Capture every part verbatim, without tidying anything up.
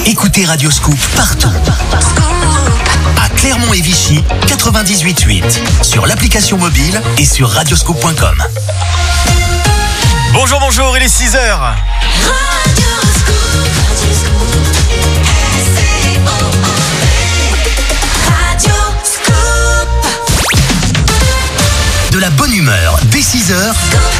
Écoutez Radio Scoop partout. À Clermont et Vichy, quatre-vingt-dix-huit virgule huit. Sur l'application mobile et sur radioscoop point com. Bonjour, bonjour, il est six heures. De la bonne humeur dès six heures.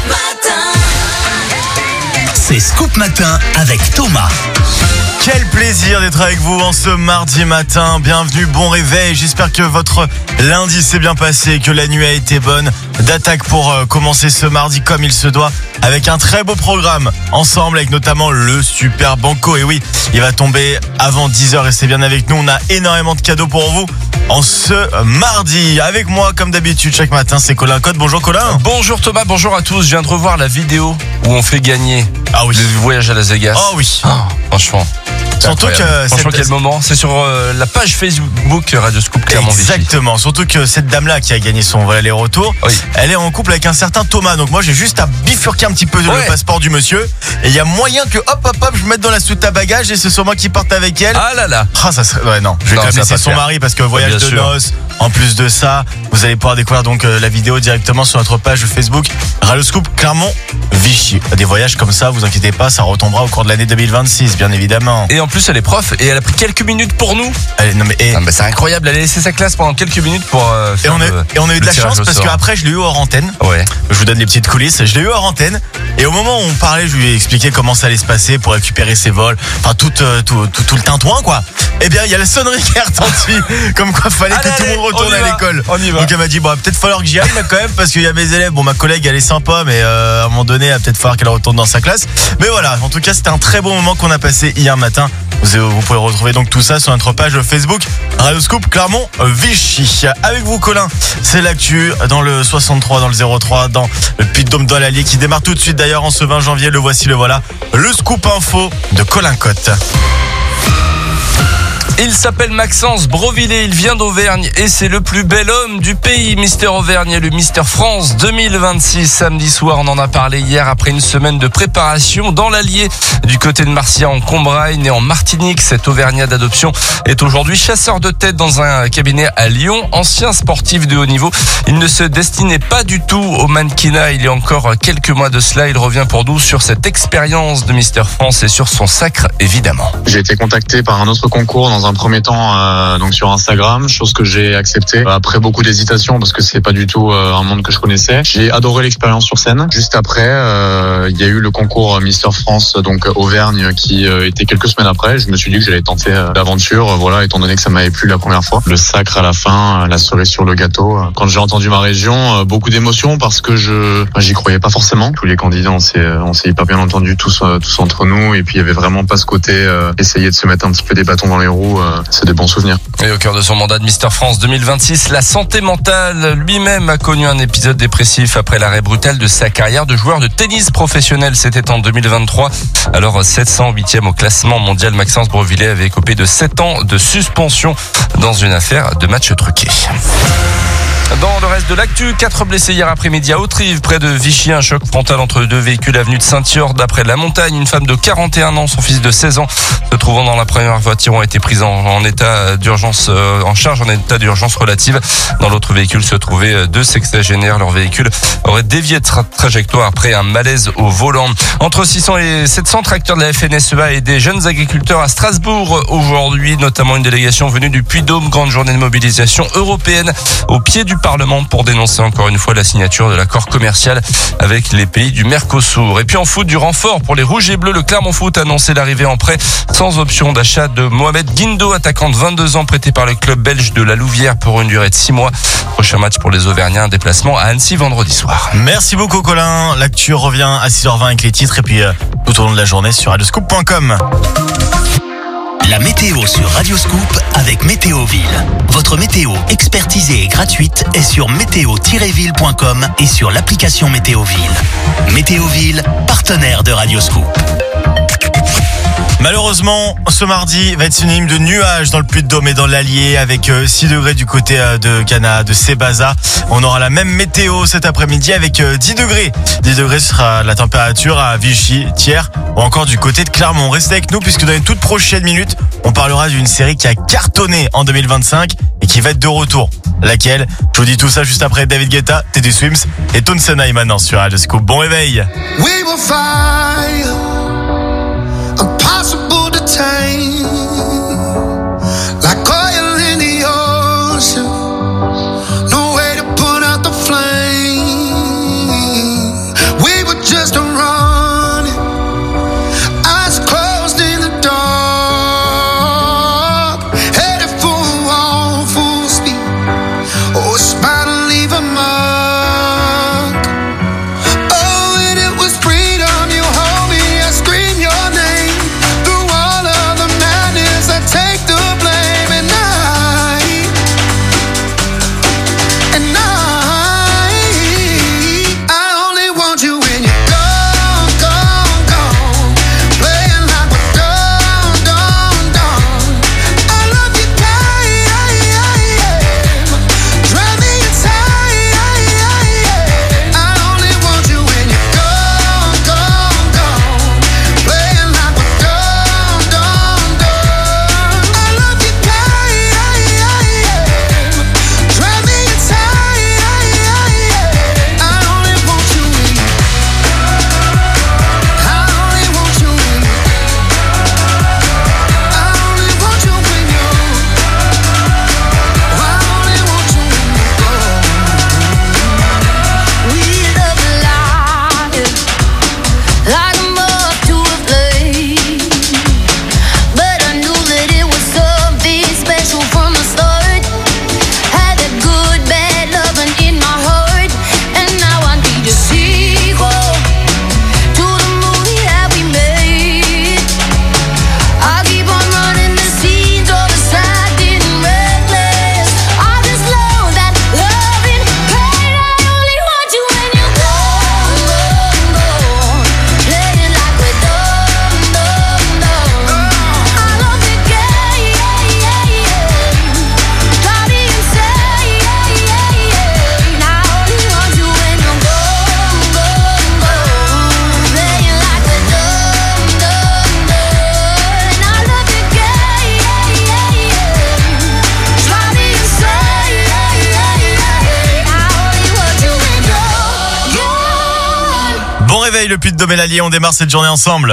C'est Scoop Matin avec Thomas. Quel plaisir d'être avec vous en ce mardi matin. Bienvenue, bon réveil. J'espère que votre lundi s'est bien passé, que la nuit a été bonne. D'attaque pour euh, commencer ce mardi comme il se doit, avec un très beau programme. Ensemble avec notamment le Super Banco. Et oui, il va tomber avant dix heures et c'est bien avec nous. On a énormément de cadeaux pour vous en ce mardi. Avec moi, comme d'habitude, chaque matin, c'est Colin Cotte. Bonjour Colin. Bonjour Thomas, bonjour à tous. Je viens de revoir la vidéo où on fait gagner ah oui. le voyage à Las Vegas. Oh oui. Oh, franchement. Surtout que Franchement, cette... quel moment. C'est sur euh, la page Facebook Radio Scoop Clermont Vichy. Exactement. Surtout que cette dame-là qui a gagné son vol aller-retour, oui. elle est en couple avec un certain Thomas. Donc moi, j'ai juste à bifurquer un petit peu ouais. le passeport du monsieur. Et il y a moyen que hop, hop, hop, je me mette dans la soute à bagages et ce soit moi qui parte avec elle. Ah là là. Ah, ça serait... Ouais, non. Je vais non, quand même laisser son faire. mari parce que voyage bien de sûr. noces. En plus de ça, vous allez pouvoir découvrir donc euh, la vidéo directement sur notre page Facebook Radio Scoop Clermont Vichy. Des voyages comme ça, vous inquiétez pas, ça retombera au cours de l'année deux mille vingt-six, bien évidemment. Et en plus, elle est prof et elle a pris quelques minutes pour nous. Allez, non mais, et... ah bah c'est incroyable, elle a laissé sa classe pendant quelques minutes pour euh, faire et on, a, le, et on a eu de la chance parce qu'après je l'ai eu hors antenne. Ouais. Je vous donne les petites coulisses. Je l'ai eu hors antenne et au moment où on parlait, je lui ai expliqué comment ça allait se passer pour récupérer ses vols, enfin tout, euh, tout, tout, tout le tintouin quoi. Eh bien il y a la sonnerie qui est retentie, comme quoi fallait allez, que tout le monde retourne à l'école. On y va. Donc elle m'a dit bon peut-être falloir que j'y aille là quand même parce qu'il y a mes élèves. Bon ma collègue elle est sympa mais euh, à un moment donné il va peut-être falloir qu'elle retourne dans sa classe. Mais voilà, en tout cas c'était un très bon moment qu'on a passé hier matin. Vous, vous pouvez retrouver donc tout ça sur notre page Facebook Radio Scoop Clermont Vichy. Avec vous Colin, c'est l'actu dans le soixante-trois, dans le zéro trois, dans le Puy-de-Dôme dans l'Allier qui démarre tout de suite d'ailleurs en ce vingt janvier. Le voici, le voilà, le Scoop Info de Colin Cotte. Il s'appelle Maxence Brovillet, il vient d'Auvergne et c'est le plus bel homme du pays. Mister Auvergne et le Mister France deux mille vingt-six. Samedi soir, on en a parlé hier après une semaine de préparation dans l'Allier du côté de Marcia en Combraille, né en Martinique. Cet Auvergnat d'adoption est aujourd'hui chasseur de tête dans un cabinet à Lyon. Ancien sportif de haut niveau, il ne se destinait pas du tout au mannequinat il y a encore quelques mois de cela. Il revient pour nous sur cette expérience de Mister France et sur son sacre évidemment. J'ai été contacté par un autre concours dans un premier temps euh, donc sur Instagram, chose que j'ai acceptée après beaucoup d'hésitation parce que c'est pas du tout euh, un monde que je connaissais. J'ai adoré l'expérience sur scène. Juste après, euh, il y a eu le concours Mister France donc Auvergne qui euh, était quelques semaines après. Je me suis dit que j'allais tenter euh, l'aventure, voilà, étant donné que ça m'avait plu la première fois. Le sacre à la fin, la cerise sur le gâteau. Quand j'ai entendu ma région, euh, beaucoup d'émotions parce que je enfin, j'y croyais pas forcément. Tous les candidats, on s'est on s'est hyper bien entendu tous euh, tous entre nous et puis il y avait vraiment pas ce côté euh, essayer de se mettre un petit peu des bâtons dans les roues. Euh, c'est des bons souvenirs. Et au cœur de son mandat de Mister France deux mille vingt-six, la santé mentale. Lui-même a connu un épisode dépressif après l'arrêt brutal de sa carrière de joueur de tennis professionnel. C'était en deux mille vingt-trois. Alors sept cent huitième au classement mondial, Maxence Brovillet avait écopé de sept ans de suspension dans une affaire de match truqué. Dans le reste de l'actu, quatre blessés hier après-midi à Autrive, près de Vichy. Un choc frontal entre deux véhicules avenue de Saint-Yorde. Après la montagne, une femme de quarante et un ans, son fils de seize ans, se trouvant dans la première voiture, ont été prises en, en état d'urgence, euh, en charge en état d'urgence relative. Dans l'autre véhicule se trouvaient deux sexagénaires. Leur véhicule aurait dévié de tra- trajectoire après un malaise au volant. Entre six cents et sept cents tracteurs de la F N S E A et des jeunes agriculteurs à Strasbourg aujourd'hui, notamment une délégation venue du Puy-de-Dôme. Grande journée de mobilisation européenne au pied du Parlement pour dénoncer encore une fois la signature de l'accord commercial avec les pays du Mercosur. Et puis en foot, du renfort pour les Rouges et Bleus. Le Clermont Foot a annoncé l'arrivée en prêt sans option d'achat de Mohamed Guindo, attaquant de vingt-deux ans prêté par le club belge de la Louvière pour une durée de six mois. Prochain match pour les Auvergnats, un déplacement à Annecy vendredi soir. Merci beaucoup Colin. L'actu revient à six heures vingt avec les titres et puis euh, tout au long de la journée sur radioscoop point com. La météo sur Radio Scoop avec Météoville. Votre météo expertisée et gratuite est sur météo tiret ville point com et sur l'application Météoville. Météoville, partenaire de Radio Scoop. Malheureusement, ce mardi va être synonyme de nuages dans le Puy-de-Dôme et dans l'Allier avec six degrés du côté de Cana, de Sébaza. On aura la même météo cet après-midi avec dix degrés. dix degrés sera la température à Vichy, Thiers ou encore du côté de Clermont. Restez avec nous puisque dans les toutes prochaines minutes, on parlera d'une série qui a cartonné en deux mille vingt-cinq et qui va être de retour. Laquelle? Je vous dis tout ça juste après David Guetta, Teddy Swims et Tones and I maintenant sur Radio Scoop. Bon réveil. We will find impossible to tame, like oil in the ocean, no way to put out the flame. We were just running, eyes closed in the dark, headed for a wall full speed. Oh, a smile to leave a mark. Oh, and it was freedom. You hold me, I scream your name. Through all of the madness, I take the blame. And I, and I, I only want you when you're gone, gone, gone. Playing like we're done, done, done. I love you, drive me inside. I only want you when you're gone, gone, gone. Playing like we're done, done, done. I love you, drive me inside. I only want you when you, I only want you when you, I only want you when you, I only want you when you go. We love life like a moth to a flame, but I knew that it was something special from the start. Had that good, bad loving in my heart, and now I need a sequel to the movie that we made. I keep on running the scenes all decided and reckless. I just know that loving pain. I only want you when you're gone, gone, gone. Playing like we're done, done, done. I love the game, drive me insane. I only want you when you're gone, gone, gone. Playing like we're done, done, done. I love the game, drive me insane. I only want you when you're gone. Bon réveil le Puy-de-Dôme et l'Allier, on démarre cette journée ensemble.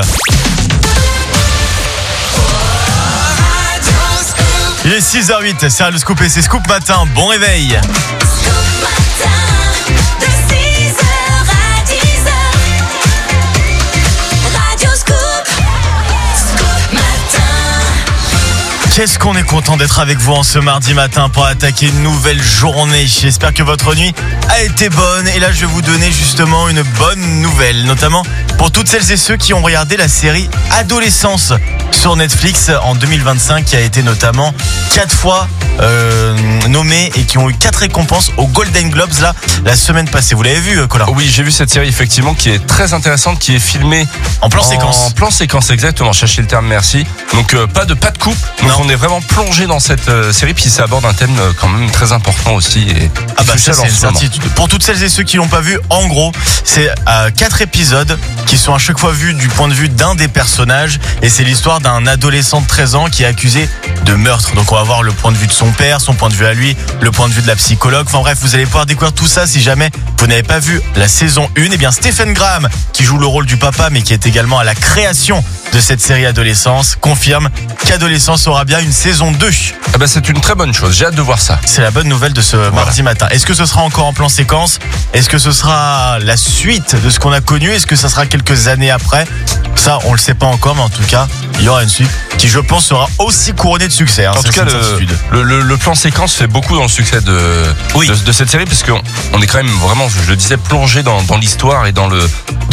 Il est six heures huit, c'est Radio Scoop et c'est Scoop Matin. Bon réveil. Scoop matin, de six heures à dix heures. Radio Scoop, Scoop matin. Qu'est-ce qu'on est content d'être avec vous en ce mardi matin pour attaquer une nouvelle journée. J'espère que votre nuit a été bonne. Et là, je vais vous donner justement une bonne nouvelle, notamment pour toutes celles et ceux qui ont regardé la série Adolescence sur Netflix en deux mille vingt-cinq, qui a été notamment quatre fois euh, nommée et qui ont eu quatre récompenses aux Golden Globes là la semaine passée. Vous l'avez vu, Colin? Oui, j'ai vu cette série effectivement qui est très intéressante, qui est filmée En plan séquence. En plan séquence, exactement. Cherchez le terme, merci. Donc euh, pas de pas de coupe. Donc Non. on est vraiment plongé dans cette euh, série, puis ça aborde un thème euh, quand même très important aussi. Et Ah bah ça crucial c'est en une ce moment. certitude. Pour toutes celles et ceux qui l'ont pas vu, en gros, c'est euh, quatre épisodes qui sont à chaque fois vus du point de vue d'un des personnages, et c'est l'histoire d'un adolescent de treize ans qui est accusé de meurtre. Donc on va voir le point de vue de son père, son point de vue à lui, le point de vue de la psychologue. Enfin bref, vous allez pouvoir découvrir tout ça si jamais vous n'avez pas vu la saison un. Et bien Stephen Graham, qui joue le rôle du papa mais qui est également à la création de cette série Adolescence, confirme qu'Adolescence aura bien une saison deux. Ah bah, c'est une très bonne chose. J'ai hâte de voir ça. C'est la bonne nouvelle de ce mardi matin. Est-ce que ce sera encore en plan séquence? Est-ce que ce sera la suite de ce qu'on a connu? Est-ce que ça sera quelques années après? Ça, on le sait pas encore, mais en tout cas, il y aura une suite qui, je pense, sera aussi couronnée de succès. Hein, En ça, tout c'est cas, une le, certitude. le, le, le plan séquence fait beaucoup dans le succès de, Oui. de, de cette série, parce qu'on on est quand même vraiment, je le disais, plongé dans, dans l'histoire et dans le, dans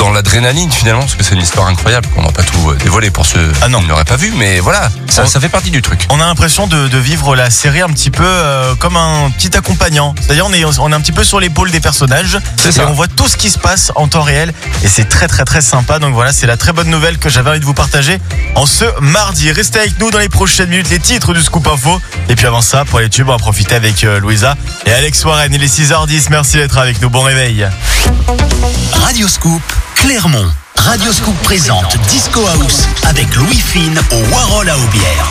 dans l'adrénaline finalement, parce que c'est une histoire incroyable. On va pas tout euh, dévoiler pour ceux Ah non. qui ne l'auraient pas vu, mais voilà, ça, On- ça fait partie du truc. On a l'impression de, de vivre la série un petit peu euh, comme un petit accompagnant. C'est-à-dire on est, on est un petit peu sur l'épaule des personnages. C'est Et ça. on voit tout ce qui se passe en temps réel. Et c'est très très très sympa. Donc voilà, c'est la très bonne nouvelle que j'avais envie de vous partager en ce mardi. Restez avec nous dans les prochaines minutes, les titres du Scoop Info. Et puis avant ça, pour les tubes, on va profiter avec euh, Louisa et Alex Warren. Il est six heures dix. Merci d'être avec nous. Bon réveil. Radio Scoop, Clermont. Radio Scoop présente Disco House avec Louis Fine au Warhol à Aubière.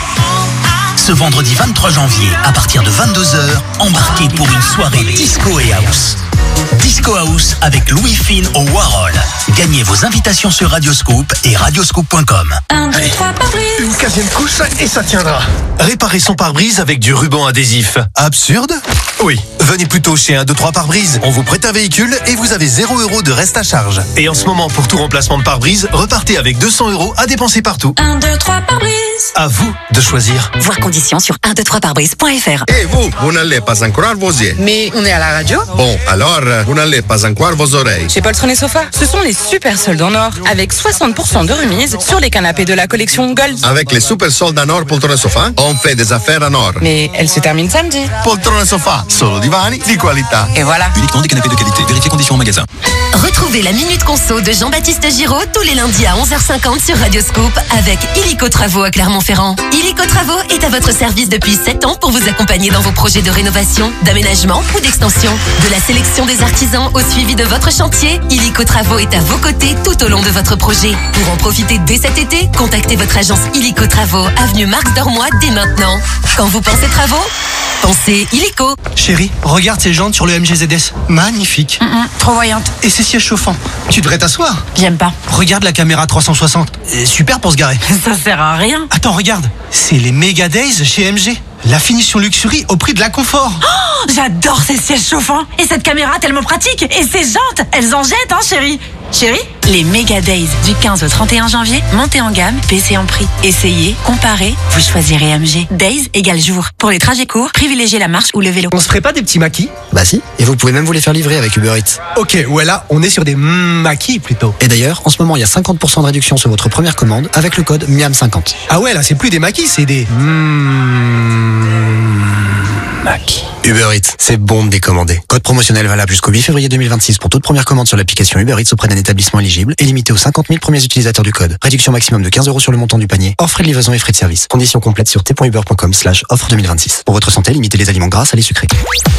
Ce vendredi vingt-trois janvier, à partir de vingt-deux heures, embarquez pour une soirée disco et house. Disco House avec Louis Fine au Warhol. Gagnez vos invitations sur Radio Scoop et radioscoop point com. un, deux, trois, pare-brise. Une quatrième couche et ça tiendra. Réparer son pare-brise avec du ruban adhésif. Absurde ? Oui. Venez plutôt chez un, deux, trois pare-brise. On vous prête un véhicule et vous avez zéro euro de reste à charge. Et en ce moment, pour tout remplacement de pare-brise, repartez avec deux cents euros à dépenser partout. un, deux, trois, pare-brise. À vous de choisir. Voir conditions sur un deux trois pare-brise point f r. Et vous, vous n'allez pas encore vos yeux. Mais on est à la radio. Bon, alors, vous n'allez pas encore vos oreilles. Chez Poltron et Sofa, ce sont les super soldes en or, avec soixante pour cent de remise sur les canapés de la collection Gold. Avec les super soldes en or Poltron et Sofa, on fait des affaires en or. Mais elle se termine samedi. Poltron et Sofa, solo divani di qualità. Et voilà. Uniquement des canapés de qualité. Vérifiez conditions en magasin. Retrouvez la Minute Conso de Jean-Baptiste Giraud tous les lundis à onze heures cinquante sur Radio Scoop avec Illico Travaux à Clermont-Ferrand. Illico Travaux est à votre service depuis sept ans pour vous accompagner dans vos projets de rénovation, d'aménagement ou d'extension. De la sélection des artisans au suivi de votre chantier, Illico Travaux est à vos côtés tout au long de votre projet. Pour en profiter dès cet été, contactez votre agence Illico Travaux, avenue Marx Dormois dès maintenant. Quand vous pensez travaux, pensez Illico. Chérie, regarde ces jantes sur le M G Z S. Magnifique. Trop voyante. Et ces sièges chauffants. Tu devrais t'asseoir. J'aime pas. Regarde la caméra trois cent soixante. Euh, Super pour se garer. Ça sert à rien. Attends, regarde. C'est les Mega Days chez M G. La finition luxury au prix de la confort. J'adore ces sièges chauffants. Et cette caméra tellement pratique. Et ces jantes, elles en jettent, hein, chérie. Chérie, les Mega Days du quinze au trente et un janvier, montez en gamme, baissez en prix. Essayez, comparez, vous choisirez M G. Days égale jour. Pour les trajets courts, privilégiez la marche ou le vélo. On se ferait pas des petits maquis? Bah si, et vous pouvez même vous les faire livrer avec Uber Eats. Ok, ouais là, on est sur des mm, maquis plutôt. Et d'ailleurs, en ce moment, il y a cinquante pour cent de réduction sur votre première commande avec le code miam cinquante. Ah ouais, là, c'est plus des maquis, c'est des mm, maquis. Uber Eats, c'est bon de décommander. Code promotionnel valable jusqu'au huit février deux mille vingt-six pour toute première commande sur l'application Uber Eats auprès d'un établissement éligible et limité aux cinquante mille premiers utilisateurs du code. Réduction maximum de quinze euros sur le montant du panier, hors frais de livraison et frais de service. Conditions complètes sur t point uber point com slash offre deux mille vingt-six. Pour votre santé, limitez les aliments gras, salés, sucrés.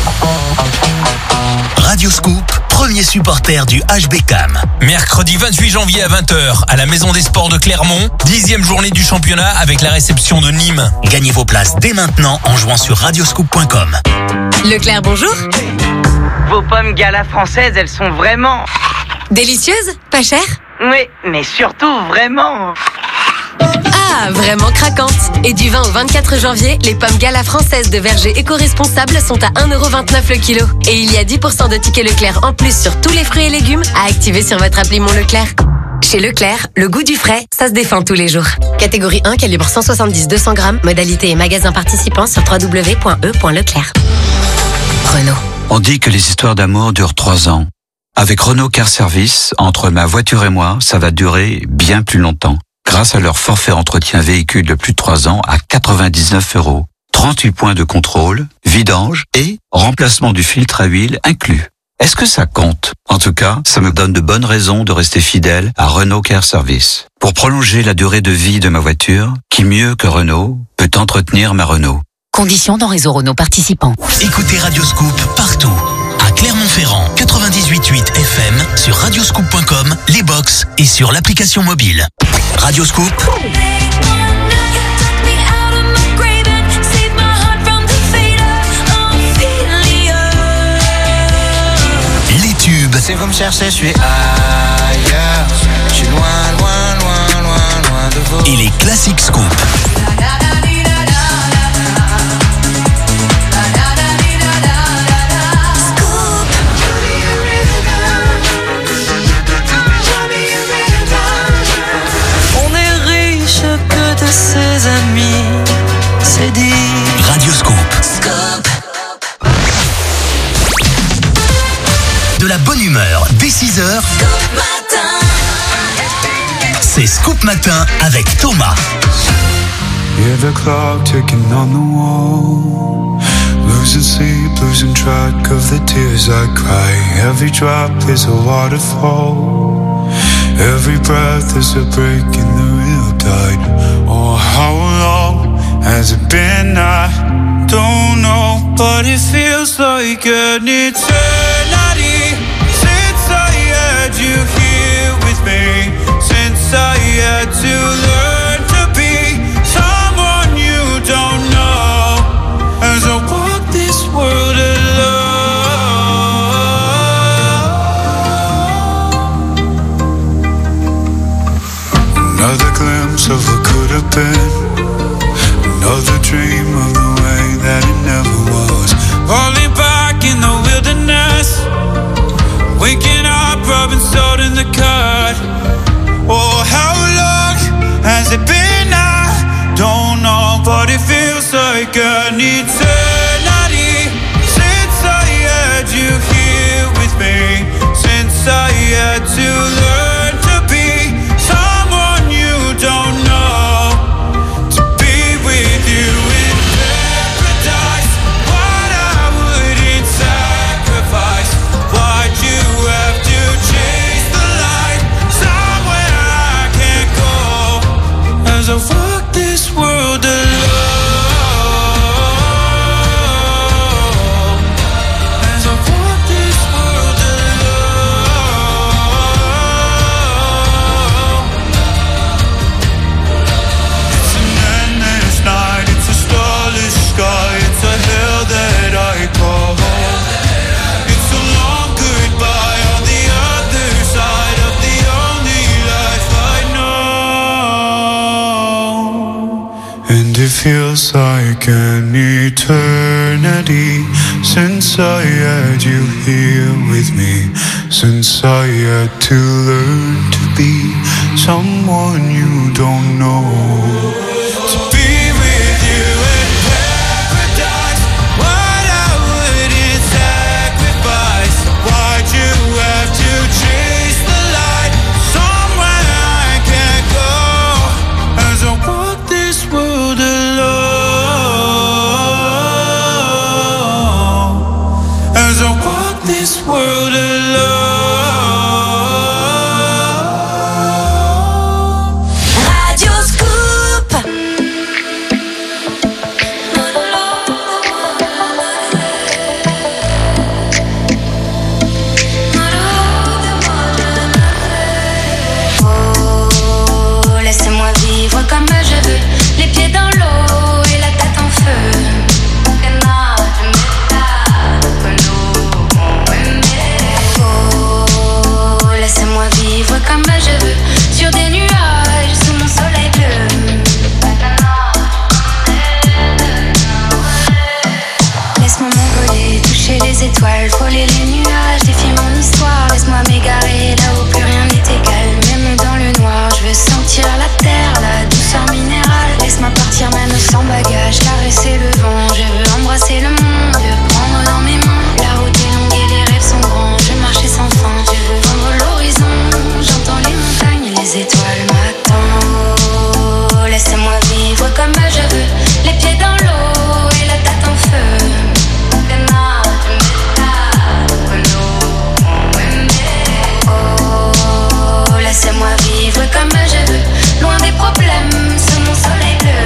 Radio Scoop, premier supporter du H B C A M. Mercredi vingt-huit janvier à vingt heures, à la Maison des Sports de Clermont, dixième journée du championnat avec la réception de Nîmes. Gagnez vos places dès maintenant en jouant sur radioscoop point com. Leclerc, bonjour. Vos pommes Gala françaises, elles sont vraiment... Délicieuses? Pas cher? Oui, mais surtout vraiment... Ah, vraiment craquantes. Et du vingt au vingt-quatre janvier, les pommes Gala françaises de verger éco-responsables sont à un euro vingt-neuf le kilo. Et il y a dix pour cent de tickets Leclerc en plus sur tous les fruits et légumes à activer sur votre appli Mon Leclerc. Chez Leclerc, le goût du frais, ça se défend tous les jours. Catégorie un, calibre cent soixante-dix deux cents grammes, modalité et magasin participant sur w w w point e point leclerc. Renault. On dit que les histoires d'amour durent trois ans. Avec Renault Car Service, entre ma voiture et moi, ça va durer bien plus longtemps. Grâce à leur forfait entretien véhicule de plus de trois ans à quatre-vingt-dix-neuf euros. trente-huit points de contrôle, vidange et remplacement du filtre à huile inclus. Est-ce que ça compte? En tout cas, ça me donne de bonnes raisons de rester fidèle à Renault Car Service. Pour prolonger la durée de vie de ma voiture, qui mieux que Renault peut entretenir ma Renault? Conditions dans réseau Renault participant. Écoutez Radio Scoop partout. À Clermont-Ferrand, quatre-vingt-dix-huit virgule huit F M, sur radioscoop point com, les box et sur l'application mobile. Radio Scoop. Les tubes. Si vous me cherchez, je suis ailleurs. Je suis loin, loin, loin, loin, loin de vous. Et les classiques Scoop. Ses amis, c'est dit. Radio Scoop. Scoop. De la bonne humeur dès six heures. Scoop matin. c'est Scoop Matin avec Thomas. Hear the clock ticking on the wall. Losing sleep, losing track of the tears I cry. Every drop is a waterfall. Every breath is a break in the real tide. Oh, how long has it been? I don't know, but it feels like an eternity since I had you here with me. Since I had to learn to be someone you don't know. As I walk this world alone. Another glimpse of what could have been. Another dream of the way that it never was. Falling back in the wilderness. Waking up, rubbing salt in the cut. Oh, how long has it been? I don't know, but it feels like an eternity since I had you here with me. Since I had to learn to be someone you don't know. To be with you in paradise, what I wouldn't sacrifice. Why'd you have to chase the light somewhere I can't go? As I walk this world alone. As I walk this world alone. It's an endless night, it's a starless sky, it's a hell that I call home. It's a long goodbye on the other side of the only life I know. And it feels like an eternity since I had you here with me. Since I had to learn to be someone you don't know. To be with you in paradise, what I wouldn't sacrifice. Why'd you have to chase the light somewhere I can't go? As I walk this world alone. As I walk this world alone. Radio Scoop. Oh, laissez-moi vivre comme je veux, les pieds dans l'eau et la tête en feu. Oh, laissez-moi vivre comme je veux, sur des nuages sous mon soleil bleu. Laisse-moi m'envoler, toucher les étoiles, frôler les nuages, défier mon histoire. Laisse-moi m'égarer là où plus rien n'est égal. Même dans le noir, je veux sentir la terre, la douceur minérale. Laisse-moi partir même sans bagage, caresser le vent. Je veux embrasser le monde, prendre dans mes mains. La route est longue et les rêves sont grands. Je veux marcher sans fin, je veux vendre l'horizon. J'entends les montagnes, les étoiles m'attendent. Oh, laissez-moi vivre comme je veux, les pieds dans l'eau et la tête en feu. Oh, laissez-moi vivre comme je veux, loin des problèmes, sous mon soleil bleu.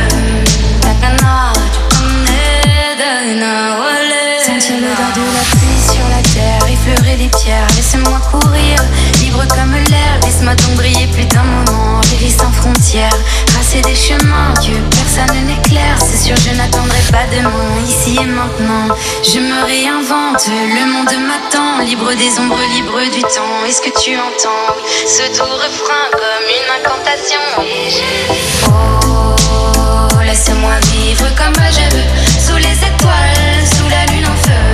Sentir l'odeur de la pluie sur la terre, effleurer les pierres, laissez-moi courir, libre comme l'air. Laisse-moi donc briller plus d'un moment, vivre sans frontières, tracer des chemins que personne n'éclaire. C'est sûr je n'attendrai pas demain, ici et maintenant. Je me réinvente, le monde m'attend, libre des ombres, libre du temps. Est-ce que tu entends ce doux refrain comme une incantation? Et je dis oh, laissez-moi vivre comme je veux, sous les étoiles, sous la lune en feu.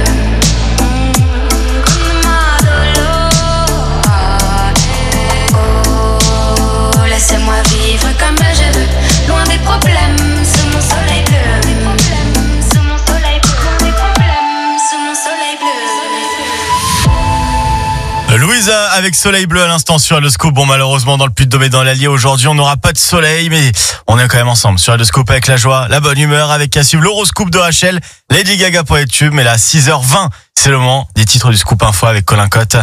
Oh, laissez-moi vivre comme je veux, loin des problèmes, sous mon soleil bleu. Des problèmes, sous mon soleil bleu. Des problèmes, sous mon soleil bleu. Louisa avec Soleil Bleu à l'instant sur le scoop. Bon, malheureusement, dans le Puy-de-Dôme et dans l'Allier, aujourd'hui, on n'aura pas de soleil, mais on est quand même ensemble sur le scoop avec la joie, la bonne humeur, avec à suivre l'horoscope de Rachel, Lady Gaga pour les tubes. Mais là, six heures vingt, c'est le moment des titres du scoop info avec Colin Cotte.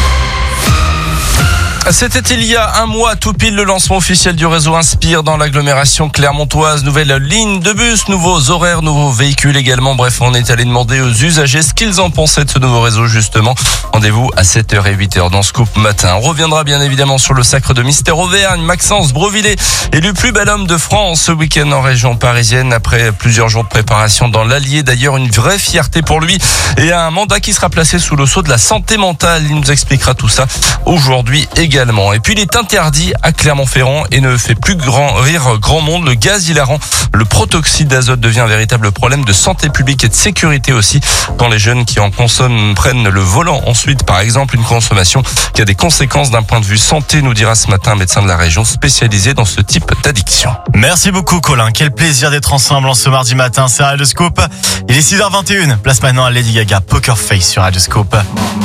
C'était il y a un mois, tout pile, le lancement officiel du réseau Inspire dans l'agglomération clermontoise. Nouvelle ligne de bus, nouveaux horaires, nouveaux véhicules également. Bref, on est allé demander aux usagers ce qu'ils en pensaient de ce nouveau réseau, justement. Rendez-vous à sept heures et huit heures dans Scoop Matin. On reviendra bien évidemment sur le sacre de Mystère Auvergne. Maxence Brovillet, élu plus bel homme de France ce week-end en région parisienne. Après plusieurs jours de préparation dans l'Allier, d'ailleurs une vraie fierté pour lui. Et un mandat qui sera placé sous le sceau de la santé mentale. Il nous expliquera tout ça aujourd'hui également. Également. Et puis il est interdit à Clermont-Ferrand et ne fait plus grand rire grand monde. Le gaz hilarant, le protoxyde d'azote devient un véritable problème de santé publique et de sécurité aussi quand les jeunes qui en consomment prennent le volant. Ensuite, par exemple, une consommation qui a des conséquences d'un point de vue santé, nous dira ce matin un médecin de la région spécialisé dans ce type d'addiction. Merci beaucoup Colin, quel plaisir d'être ensemble en ce mardi matin, c'est Radio Scoop. Il est six heures vingt et une, place maintenant à Lady Gaga, Poker Face sur Radio Scoop.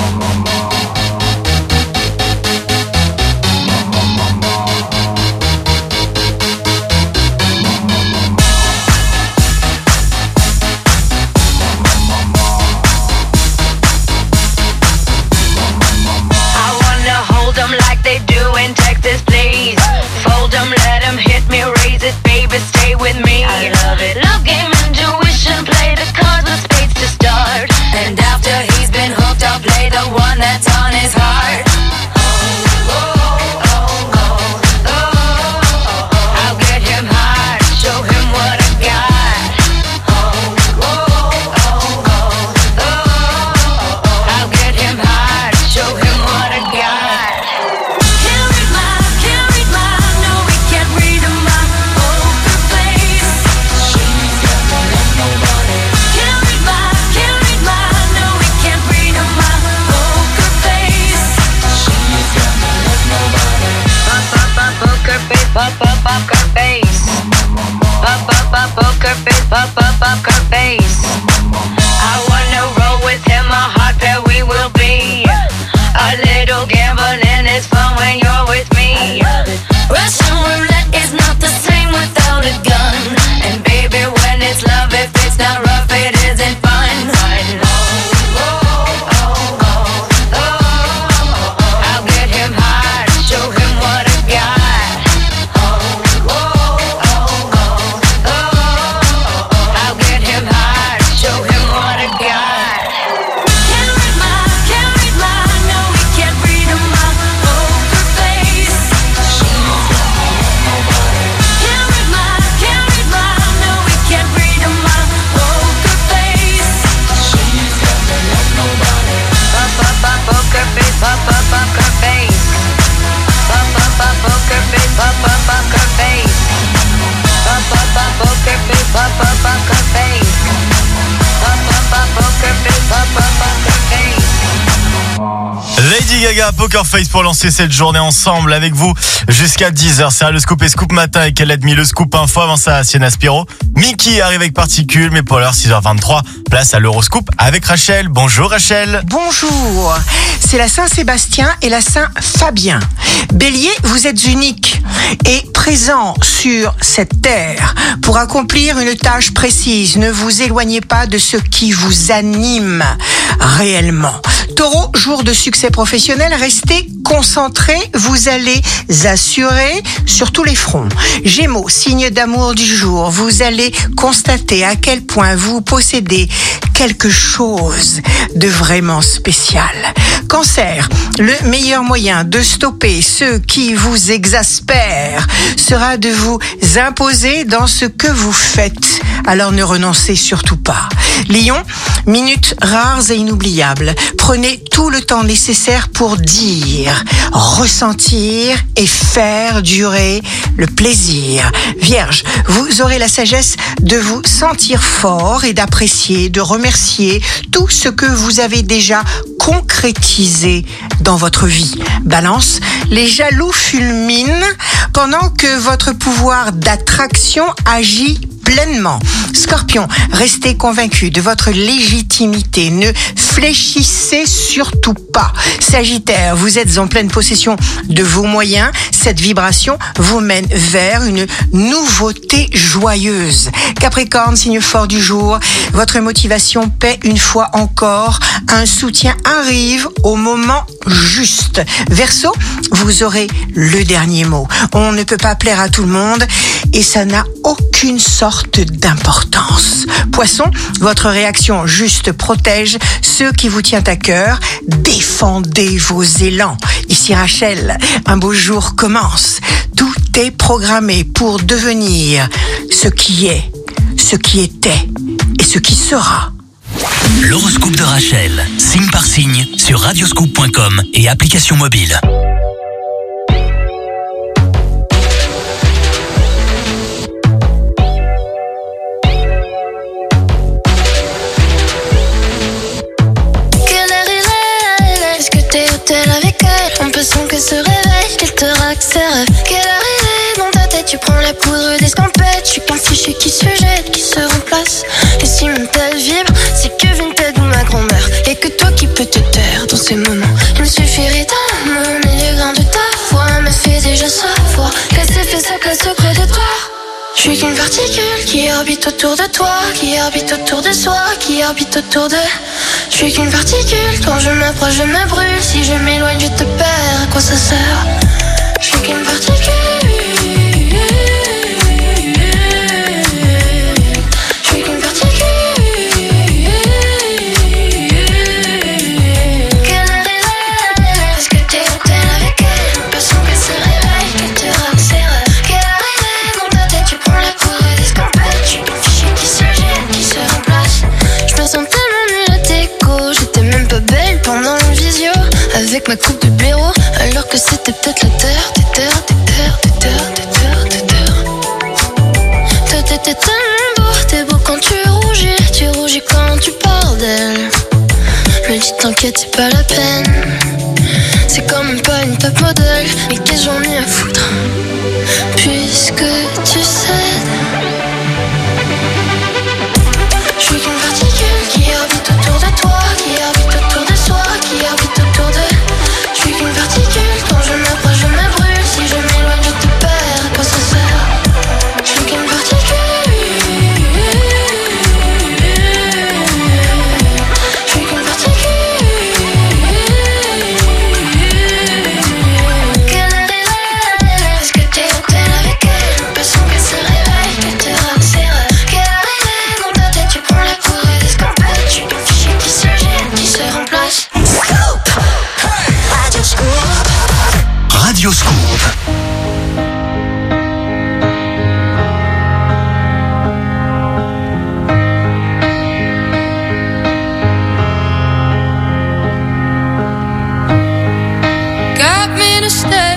Lady Gaga, Poker Face pour lancer cette journée ensemble avec vous jusqu'à dix heures. C'est le scoop et scoop matin avec elle admis le scoop info. Avant ça, Sienna Spiro. Mickey arrive avec particules, mais pour l'heure, six heures vingt-trois. Place à l'horoscope avec Rachel. Bonjour Rachel. Bonjour. C'est la Saint-Sébastien et la Saint-Fabien. Bélier, vous êtes unique et présent sur cette terre pour accomplir une tâche précise. Ne vous éloignez pas de ce qui vous anime réellement. Taureau, jour de succès professionnel, restez concentré, vous allez assurer sur tous les fronts. Gémeaux, signe d'amour du jour, vous allez constater à quel point vous possédez quelque chose de vraiment spécial. Cancer, le meilleur moyen de stopper ceux qui vous exaspèrent sera de vous imposer dans ce que vous faites. Alors ne renoncez surtout pas. Lion, minutes rares et inoubliables. Prenez tout le temps nécessaire pour dire, ressentir et faire durer le plaisir. Vierge, vous aurez la sagesse de vous sentir fort et d'apprécier, de remercier tout ce que vous avez déjà concrétisé dans votre vie. Balance, les jaloux fulminent pendant que votre pouvoir d'attraction agit pleinement. Scorpion, restez convaincu de votre légitimité. Ne fléchissez surtout pas. Sagittaire, vous êtes en pleine possession de vos moyens. Cette vibration vous mène vers une nouveauté joyeuse. Capricorne, signe fort du jour, votre motivation paie une fois encore. Un soutien arrive au moment juste. Verseau, vous aurez le dernier mot. On ne peut pas plaire à tout le monde et ça n'a aucune sorte d'importance. Poisson, votre réaction juste protège ceux qui vous tiennent à cœur. Défendez vos élans. Ici Rachel, un beau jour commence. Tout est programmé pour devenir ce qui est, ce qui était et ce qui sera. L'horoscope de Rachel, signe par signe, sur radioscoop point com et application mobile. Quelle heure il est? Est-ce que t'es au tel avec elle? On peut sans que se réveille, qu'elle te raque ses rêves. Quelle heure il est? Dans ta tête tu prends la poudre d'escampette. Je suis qu'un fichier qui se jette, qui se remplace. Et si mon tel vibre, c'est que Vinted ou ma grand-mère. Y'a que toi qui peux te taire dans ces moments. Il me suffirait d'un mot, mais les grains de ta voix me fait déjà savoir qu'elle s'est fait sa place auprès de toi. Je suis qu'une particule qui orbite autour de toi, qui orbite autour de soi, qui orbite autour de... Je suis qu'une particule, quand je m'approche je me brûle. Si je m'éloigne je te perds, à quoi ça sert? Je suis qu'une particule. Avec ma coupe de blaireau, alors que c'était peut-être la terre, des terres, des terres, des terres, des terres, des terres. Toi t'étais tellement beau, t'es beau quand tu rougis, tu rougis quand tu parles d'elle. Me dis t'inquiète, c'est pas la peine. C'est quand même pas une top modèle, mais qu'est-ce que j'en ai à foutre? Puisque tu cèdes. Je suis qu'une particule qui orbite autour de toi, qui orbite autour de soi, qui orbite autour de... Je suis qu'une particule, quand je m'approche je me brûle. Si je m'éloigne je te perds, à quoi ça sert? Je suis qu'une particule. Je suis qu'une particule. Quelle heure il est? Est-ce que t'es au tel avec elle? On peut sans qu'elle se réveille, qu'elle te raque ses rêves. Quelle heure il est? Dans ta tête tu prends la poudre d'escampette. Je suis qu'un fichier qui se jette, qui se remplace. Radio Scoop. Got me to stay.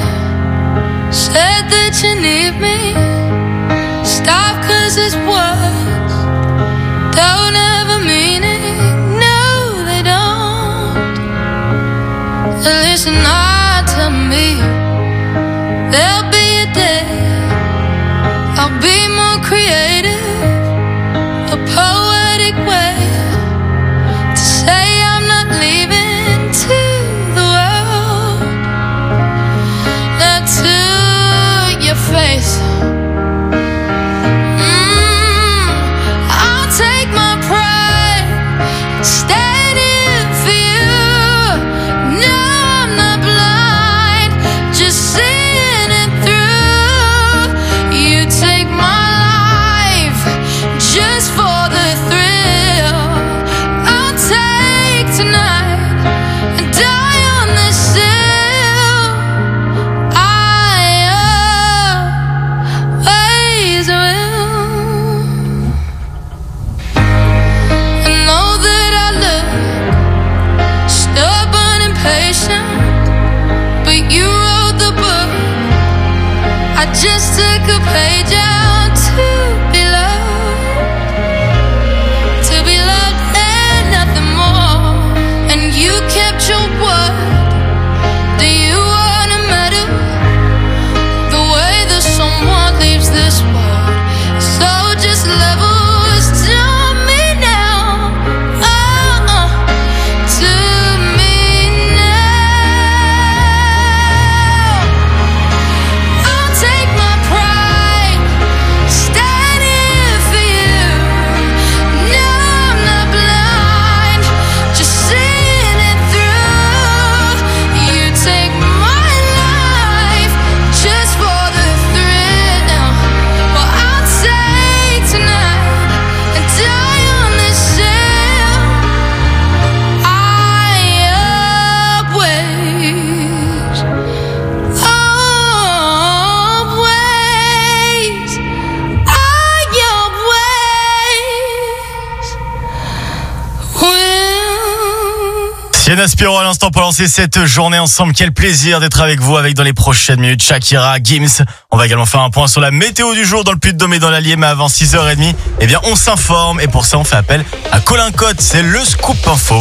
Said that you need me. Stop 'cause it's words don't ever mean it. No, they don't. Listen, I tell me there'll be a day I'll be more creative, a poetic way to say I'm not leaving to the world. Now to your face, mm, I'll take my pride, stand in for you. No, I'm not blind, just seeing it through. You take my Yana Spiro à l'instant pour lancer cette journée ensemble. Quel plaisir d'être avec vous avec dans les prochaines minutes Shakira, Gims. On va également faire un point sur la météo du jour dans le Puy-de-Dôme et dans l'Allier, mais avant six heures trente, eh bien on s'informe et pour ça on fait appel à Colin Cotte. C'est le Scoop Info.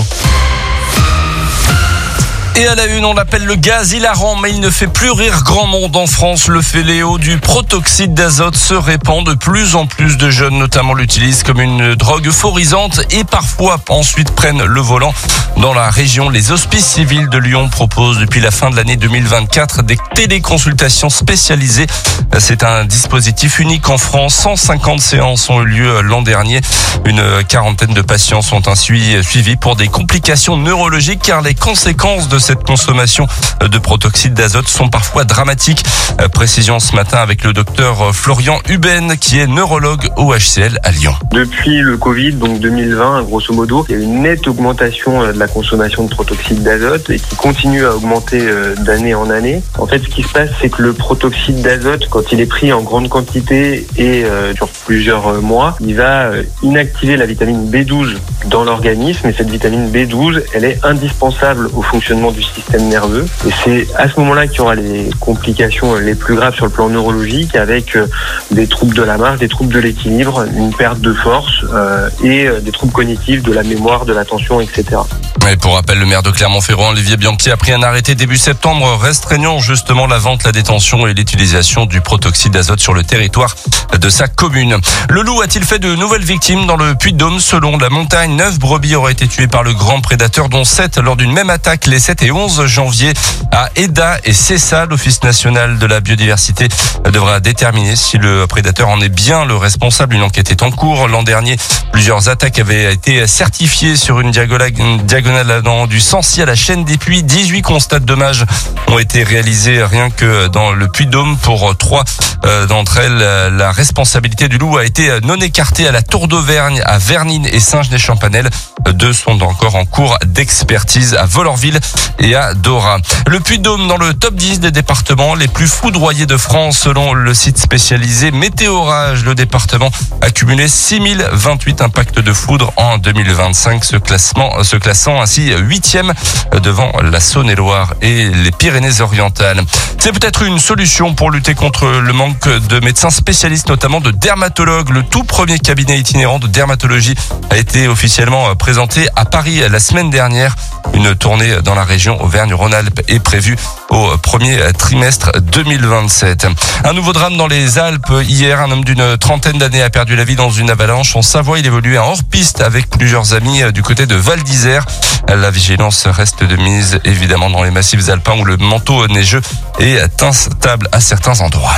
Et à la une, on l'appelle le gaz hilarant, mais il ne fait plus rire grand monde en France. Le fléau du protoxyde d'azote se répand. De plus en plus de jeunes, notamment, l'utilisent comme une drogue euphorisante et parfois ensuite prennent le volant. Dans la région, les hospices civils de Lyon proposent depuis la fin de l'année deux mille vingt-quatre des téléconsultations spécialisées. C'est un dispositif unique en France. cent cinquante séances ont eu lieu l'an dernier. Une quarantaine de patients sont ainsi suivis pour des complications neurologiques car les conséquences de cette consommation de protoxyde d'azote sont parfois dramatiques. Précision ce matin avec le docteur Florian Huben qui est neurologue au H C L à Lyon. Depuis le Covid, donc deux mille vingt, grosso modo, il y a une nette augmentation de la consommation de protoxyde d'azote et qui continue à augmenter d'année en année. En fait, ce qui se passe, c'est que le protoxyde d'azote, quand il est pris en grande quantité et euh, sur plusieurs mois, il va inactiver la vitamine B douze dans l'organisme et cette vitamine B douze, elle est indispensable au fonctionnement du système nerveux et c'est à ce moment-là qu'il y aura les complications les plus graves sur le plan neurologique avec euh, des troubles de la marche, des troubles de l'équilibre, une perte de force euh, et euh, des troubles cognitifs, de la mémoire, de l'attention, et cetera. Et pour rappel, le maire de Clermont-Ferrand, Olivier Bianchi, a pris un arrêté début septembre restreignant justement la vente, la détention et l'utilisation du protoxyde d'azote sur le territoire de sa commune. Le loup a-t-il fait de nouvelles victimes dans le Puy-de-Dôme? Selon la montagne, neuf brebis auraient été tuées par le grand prédateur, dont sept lors d'une même attaque les sept et onze janvier à Eda et Cessa. L'Office national de la biodiversité devra déterminer si le prédateur en est bien le responsable. Une enquête est en cours. L'an dernier, plusieurs attaques avaient été certifiées sur une diagonale, une diagonale allant du Sancy à la chaîne des Puys. dix-huit constats de dommages ont été réalisés rien que dans le Puy-de-Dôme. Pour trois d'entre elles, la responsabilité du loup a été non écartée à la Tour d'Auvergne, à Vernines et Saint-Genès-Champanel. Deux sont encore en cours d'expertise à Volorville et à Dora. Le Puy-de-Dôme dans le top dix des départements les plus foudroyés de France selon le site spécialisé Météorage. Le département a cumulé six mille vingt-huit impacts de foudre en deux mille vingt-cinq, ce classement, se classant ainsi huitième devant la Saône-et-Loire et les Pyrénées-Orientales. C'est peut-être une solution pour lutter contre le manque de médecins spécialistes, notamment de dermatologues. Le tout premier cabinet itinérant de dermatologie a été officiellement présenté à Paris la semaine dernière. Une tournée dans la région Auvergne-Rhône-Alpes est prévue au premier trimestre deux mille vingt-sept. Un nouveau drame dans les Alpes. Hier, un homme d'une trentaine d'années a perdu la vie dans une avalanche. En Savoie, il évoluait en hors-piste avec plusieurs amis du côté de Val d'Isère. La vigilance reste de mise, évidemment, dans les massifs alpins où le manteau neigeux est instable à certains endroits.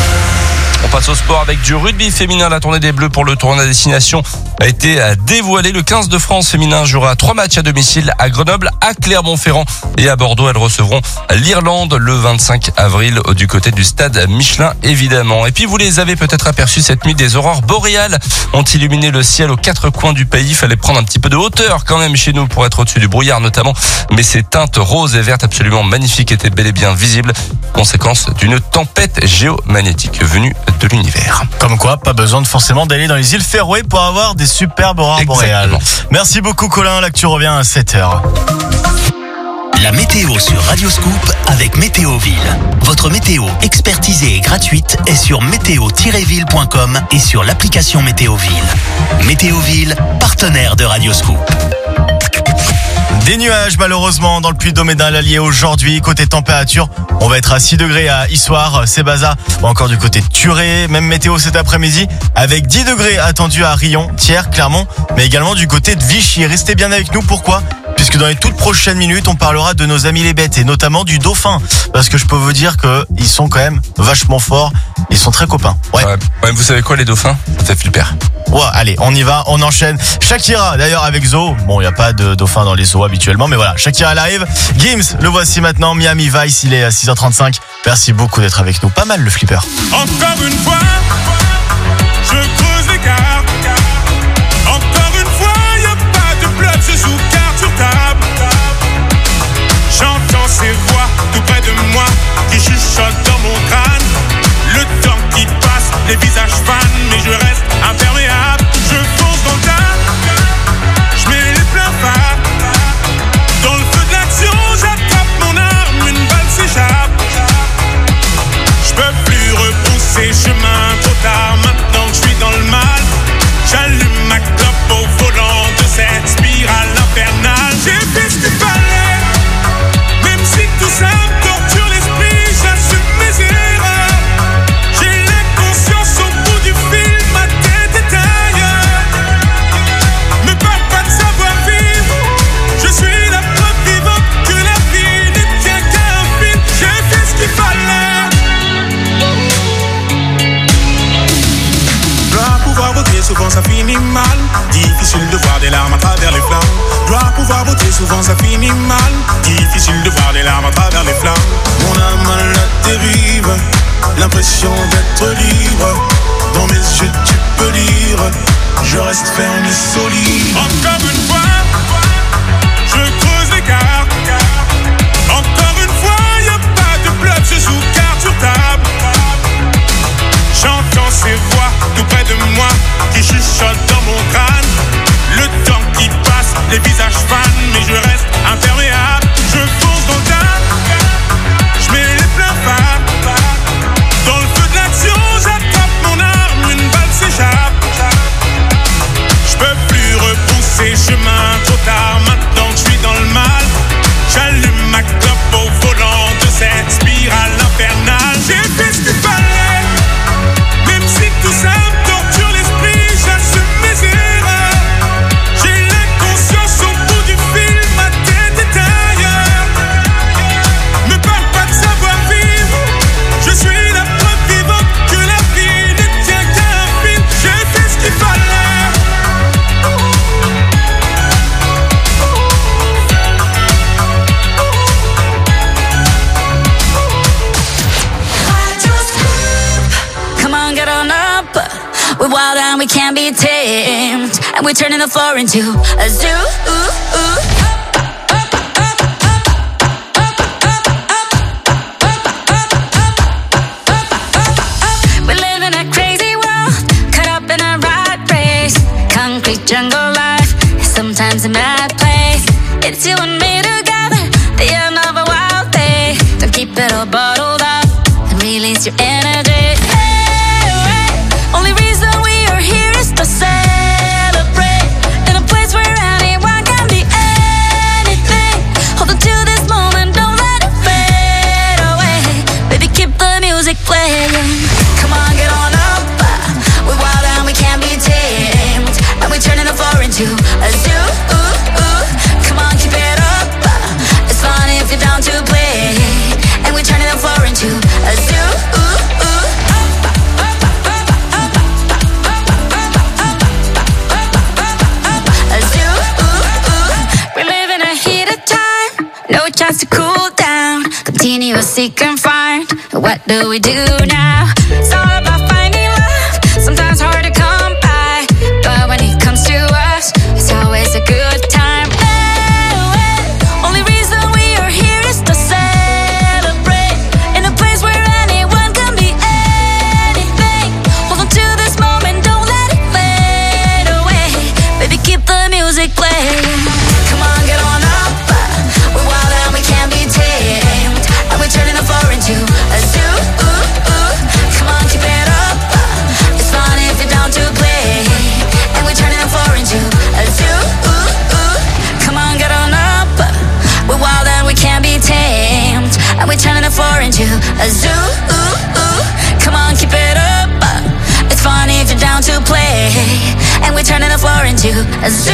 On passe au sport avec du rugby féminin. La tournée des Bleus pour le tournoi à destination a été dévoilée. Le quinze de France féminin jouera trois matchs à domicile à Grenoble, à Clermont-Ferrand et à Bordeaux. Elles recevront l'Irlande le vingt-cinq avril du côté du stade Michelin, évidemment. Et puis vous les avez peut-être aperçus cette nuit, des aurores boréales ont illuminé le ciel aux quatre coins du pays. Il fallait prendre un petit peu de hauteur quand même chez nous pour être au-dessus du brouillard notamment. Mais ces teintes roses et vertes absolument magnifiques étaient bel et bien visibles. Conséquence d'une tempête géomagnétique venue de l'univers. Comme quoi, pas besoin de forcément d'aller dans les îles Féroé pour avoir des superbes aurores boréales. Merci beaucoup Colin, là que tu reviens à sept heures. La météo sur Radio Scoop avec Météoville. Votre météo expertisée et gratuite est sur météo tiret ville point com et sur l'application Météoville. Météoville, partenaire de Radio Scoop. Des nuages malheureusement dans le Puy-de-Dôme et dans l'Allier aujourd'hui. Côté température, on va être à six degrés à Issoire, Sébaza ou encore du côté de Thuré. Même météo cet après-midi avec dix degrés attendus à Rion, Thiers, Clermont, mais également du côté de Vichy. Restez bien avec nous, pourquoi ? Puisque dans les toutes prochaines minutes, on parlera de nos amis les bêtes et notamment du dauphin. Parce que je peux vous dire qu'ils sont quand même vachement forts. Ils sont très copains. Ouais. Ouais, ouais, vous savez quoi, les dauphins? Ça fait flipper. Ouais, allez, on y va, on enchaîne. Shakira, d'ailleurs avec Zo. Bon, il n'y a pas de dauphin dans les zoos habituellement, mais voilà, Shakira live. Gims, le voici maintenant. Miami Vice, il est à six heures trente-cinq. Merci beaucoup d'être avec nous. Pas mal le flipper. Encore une fois, je creuse l'écart. Encore une fois, y a pas de bloc, je joue carte sur table. J'entends ces voix tout près de moi qui chuchotent dans mon crâne. Le temps qui passe, les visages fans, mais je reste imperméable. Je fonce dans le tas, je mets les pleins phares. Dans le feu finit mal. Difficile de voir des larmes à travers les flammes. Doit pouvoir voter, souvent ça finit mal. Difficile de voir des larmes à travers les flammes. Mon âme à la dérive, l'impression d'être libre. Dans mes yeux tu peux lire, je reste ferme et solide. Encore une fois, je creuse l'écart. Encore une fois, y'a pas de bluff, je joue carte sur table. J'entends ces voix tout près de moi qui chuchotent dans mon crâne. Le temps qui passe, les visages fanent, mais je reste imperméable. Je fonce dans le tas, je mets les pleins phares. Dans le feu de l'action, j'attrape mon arme, une balle s'échappe. Je peux plus repousser chemin trop tard, maintenant que je suis dans le mal. J'allume ma clope au volant de cette spirale infernale. J'ai fait ce qu'il fallait, même si tout ça me torture l'esprit, j'assume mes erreurs. J'ai l'inconscience au bout du fil, ma tête est ailleurs. Me parle pas de savoir vivre, je suis la preuve vivante que la vie ne tient qu'à un fil. J'ai fait ce qu'il fallait. Come on, get on up. We're wild and we can't be tamed, and we're turning the floor into a zoo. We live in a crazy world, caught up in a rat race. Concrete jungle life, sometimes a mad place. It's you and me together, the end of a wild day. Don't keep it all bottled up and release your energy. Only reason we are here is to celebrate in a place where anyone can be anything. Hold on to this moment, don't let it fade away. Baby, keep the music playing. Come on, get on up. We're wild and we can't be tamed, and we're turning the floor into a zoo. Come on, keep it up. It's fun if you're down to play, and we're turning the floor into a zoo. No chance to cool down, continuously confined. What do we do now? It's all about finding love, sometimes hard to come by, but when it comes to us, it's always a good time. Hey, hey. Only reason we are here is to celebrate in a place where anyone can be anything. Hold on to this moment, don't let it fade away. Baby, keep the music playing. Come on, get on up. We're wild and we can't be tamed, and we're turning the floor into a zoo. Come on, keep it up. It's fun if you're down to play, and we're turning the floor into a zoo. Come on, get on up. We're wild and we can't be tamed, and we're turning the floor into a zoo. Come on, keep it up. It's fun if you're down to play, and we're turning the floor into a zoo.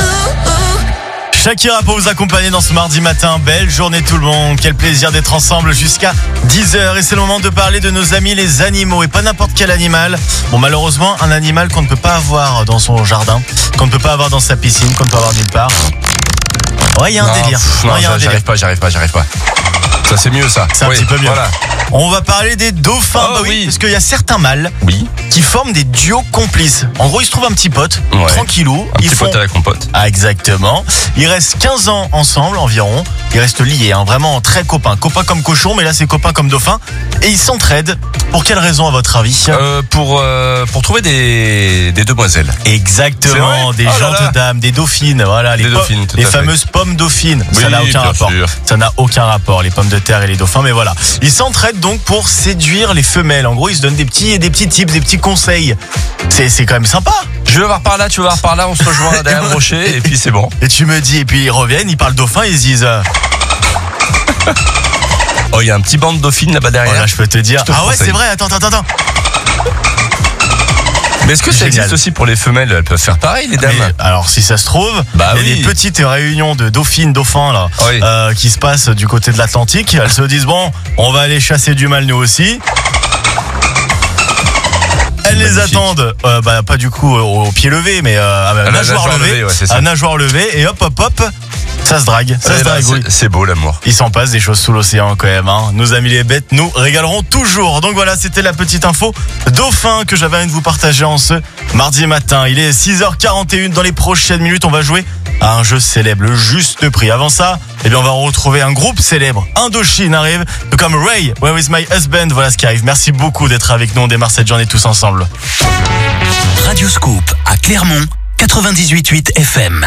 Shakira pour vous accompagner dans ce mardi matin. Belle journée tout le monde. Quel plaisir d'être ensemble jusqu'à dix heures. Et c'est le moment de parler de nos amis les animaux. Et pas n'importe quel animal. Bon, malheureusement, un animal qu'on ne peut pas avoir dans son jardin, qu'on ne peut pas avoir dans sa piscine, qu'on ne peut avoir nulle part. Ouais, il y a un non, délire. Pff, non, non, y a un j'arrive délire. pas, j'arrive pas, j'arrive pas. Ça c'est mieux ça. C'est un oui, petit peu mieux. Voilà. On va parler des dauphins. Oh, bah oui, oui. Parce qu'il y a certains mâles oui. qui forment des duos complices. En gros, ils se trouvent un petit pote, ouais. tranquillou. Un ils petit font... pote à la compote. Ah, exactement. Ils restent quinze ans ensemble environ. Ils restent liés, hein, vraiment très copains. Copains comme cochons, mais là c'est copains comme dauphins. Et ils s'entraident. Pour quelle raison à votre avis? euh, Pour euh, pour trouver des des demoiselles. Exactement, des oh là gentes là. dames, des dauphines, voilà, les, Des po- dauphines, tout les à fait. fameuses pommes dauphines. Oui, ça n'a aucun bien rapport. sûr. Ça n'a aucun rapport, les pommes de terre et les dauphins, mais voilà. Ils s'entraident donc pour séduire les femelles. En gros, ils se donnent des petits des petits tips, des petits conseils. C'est c'est quand même sympa. Je vais voir par là, tu vas voir par là, on se rejoint derrière le rocher et puis c'est bon. Et tu me dis, et puis ils reviennent, ils parlent dauphin, ils se disent. euh, Oh, il y a un petit banc de dauphines là-bas derrière. Oh là, je peux te dire. Je te ah ouais, conseille. c'est vrai. Attends, attends, attends. Mais est-ce que ça Génial. existe aussi pour les femelles? Elles peuvent faire pareil, les dames. Mais, alors si ça se trouve, Bah il y a oui. des petites réunions de dauphines, dauphins là, Oui. euh, qui se passent du côté de l'Atlantique. Elles se disent bon, on va aller chasser du mâle nous aussi. Elles les Magnifique. attendent, euh, bah pas du coup au, au pied levé, mais euh, à la nageoire nageoire levée, levée, ouais, c'est ça. à nageoire levée, et hop hop hop, ça se drague, ça Eh se ben, drague. Oui. c'est- C'est beau l'amour. Il s'en passe des choses sous l'océan quand même. Hein. Nos amis les bêtes nous régaleront toujours. Donc voilà, c'était la petite info dauphin que j'avais envie de vous partager en ce mardi matin. Il est six heures quarante et une. Dans les prochaines minutes, on va jouer à un jeu célèbre, le juste prix. Avant ça, eh bien, on va retrouver un groupe célèbre. Indochine arrive, tout comme Ray, Where is my husband? Voilà ce qui arrive. Merci beaucoup d'être avec nous. On démarre cette journée tous ensemble. Radio Scoop à Clermont, quatre-vingt-dix-huit virgule huit F M.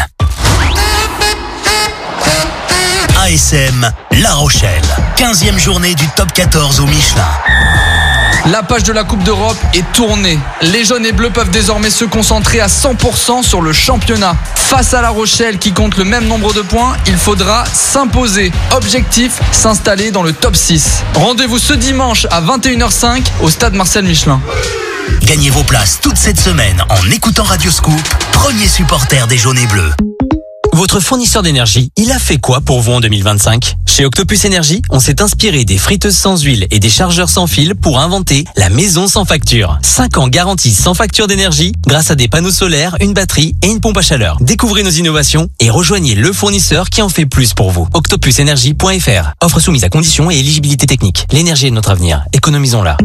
A S M La Rochelle, quinzième journée du top quatorze au Michelin. La page de la Coupe d'Europe est tournée. Les jaunes et bleus peuvent désormais se concentrer à cent pour cent sur le championnat. Face à La Rochelle qui compte le même nombre de points, il faudra s'imposer. Objectif, s'installer dans le top six. Rendez-vous ce dimanche à vingt et une heures cinq au stade Marcel Michelin. Gagnez vos places toute cette semaine en écoutant Radio Scoop, premier supporter des jaunes et bleus. Votre fournisseur d'énergie, il a fait quoi pour vous en deux mille vingt-cinq? Chez Octopus Énergie, on s'est inspiré des friteuses sans huile et des chargeurs sans fil pour inventer la maison sans facture. cinq ans garantie sans facture d'énergie grâce à des panneaux solaires, une batterie et une pompe à chaleur. Découvrez nos innovations et rejoignez le fournisseur qui en fait plus pour vous. octopus énergie point f r. Offre soumise à conditions et éligibilité technique. L'énergie est notre avenir. Économisons-la.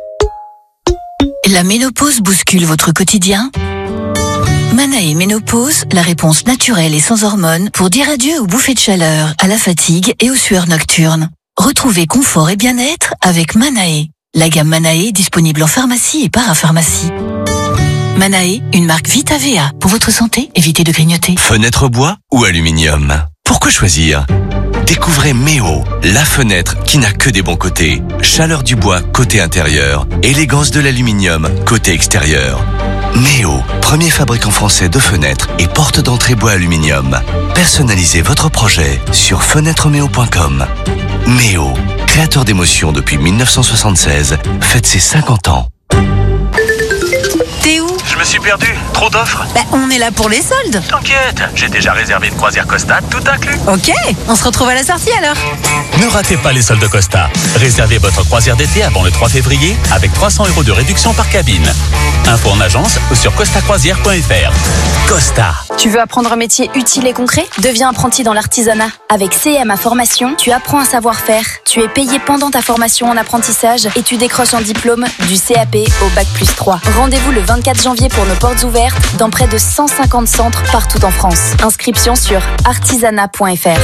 La ménopause bouscule votre quotidien? Manae Ménopause, la réponse naturelle et sans hormones pour dire adieu aux bouffées de chaleur, à la fatigue et aux sueurs nocturnes. Retrouvez confort et bien-être avec Manae. La gamme Manae disponible en pharmacie et parapharmacie. Manae, une marque Vita V A. Pour votre santé, évitez de grignoter. Fenêtre bois ou aluminium? Pourquoi choisir? Découvrez Méo, la fenêtre qui n'a que des bons côtés. Chaleur du bois côté intérieur, élégance de l'aluminium côté extérieur. Méo, premier fabricant français de fenêtres et porte d'entrée bois aluminium. Personnalisez votre projet sur fenêtre méo point com. Méo, créateur d'émotions depuis mille neuf cent soixante-seize, fête ses cinquante ans. T'es où? Je me suis perdu, trop d'offres. Bah, on est là pour les soldes. T'inquiète, j'ai déjà réservé une croisière Costa, tout inclus. Ok, on se retrouve à la sortie alors. Ne ratez pas les soldes Costa. Réservez votre croisière d'été avant le trois février avec trois cents euros de réduction par cabine. Info en agence ou sur costa croisière point f r. Costa. Tu veux apprendre un métier utile et concret? Deviens apprenti dans l'artisanat. Avec C M A Formation, tu apprends un savoir-faire. Tu es payé pendant ta formation en apprentissage et tu décroches un diplôme du C A P au bac plus trois. Rendez-vous le vingt-quatre janvier pour nos portes ouvertes dans près de cent cinquante centres partout en France. Inscription sur artisanat point f r.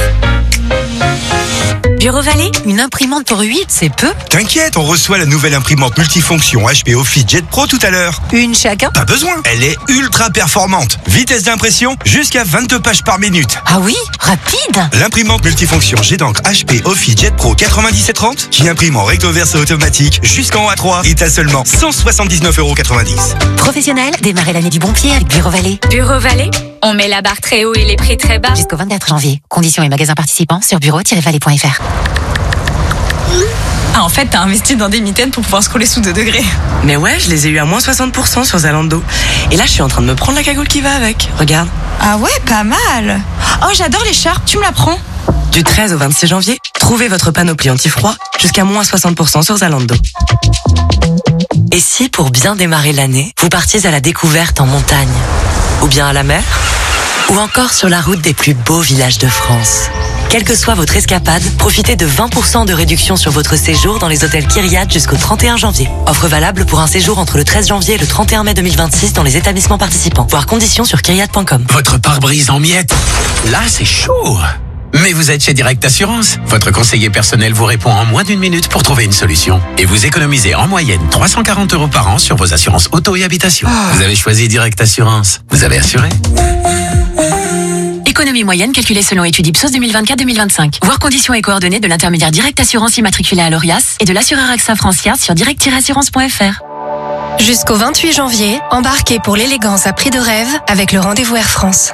Bureau Vallée, une imprimante pour huit, c'est peu. T'inquiète, on reçoit la nouvelle imprimante multifonction H P OfficeJet Pro tout à l'heure. Une chacun? Pas besoin, elle est ultra performante. Vitesse d'impression jusqu'à vingt-deux pages par minute. Ah oui, rapide. L'imprimante multifonction G d'encre H P OfficeJet Pro quatre-vingt-dix et trente qui imprime en recto verso automatique jusqu'en A trois est à seulement cent soixante-dix-neuf euros quatre-vingt-dix. Professionnel, démarrez l'année du bon pied avec Bureau Vallée. Bureau Vallée, on met la barre très haut et les prix très bas. Jusqu'au vingt-quatre janvier. Conditions et magasins participants sur bureau tiret vallée point f r. Ah, en fait, t'as investi dans des mitaines pour pouvoir scroller sous deux degrés. Mais ouais, je les ai eu à moins soixante pour cent sur Zalando. Et là, je suis en train de me prendre la cagoule qui va avec. Regarde. Ah ouais, pas mal. Oh, j'adore l'écharpe, tu me la prends? Du treize au vingt-six janvier, trouvez votre panoplie anti-froid jusqu'à moins soixante pour cent sur Zalando. Et si, pour bien démarrer l'année, vous partiez à la découverte en montagne? Ou bien à la mer? Ou encore sur la route des plus beaux villages de France? Quelle que soit votre escapade, profitez de vingt pour cent de réduction sur votre séjour dans les hôtels Kyriat jusqu'au trente et un janvier. Offre valable pour un séjour entre le treize janvier et le trente et un mai deux mille vingt-six dans les établissements participants. Voir conditions sur kyriat point com. Votre pare-brise en miettes. Là, c'est chaud. Mais vous êtes chez Direct Assurance. Votre conseiller personnel vous répond en moins d'une minute pour trouver une solution. Et vous économisez en moyenne trois cent quarante euros par an sur vos assurances auto et habitation. Oh. Vous avez choisi Direct Assurance. Vous avez assuré. Économie moyenne calculée selon étude Ipsos deux mille vingt-quatre deux mille vingt-cinq. Voir conditions et coordonnées de l'intermédiaire Direct Assurance immatriculé à l'Orias et de l'assureur AXA Francia sur direct tiret assurance point f r. Jusqu'au vingt-huit janvier, embarquez pour l'élégance à prix de rêve avec le rendez-vous Air France.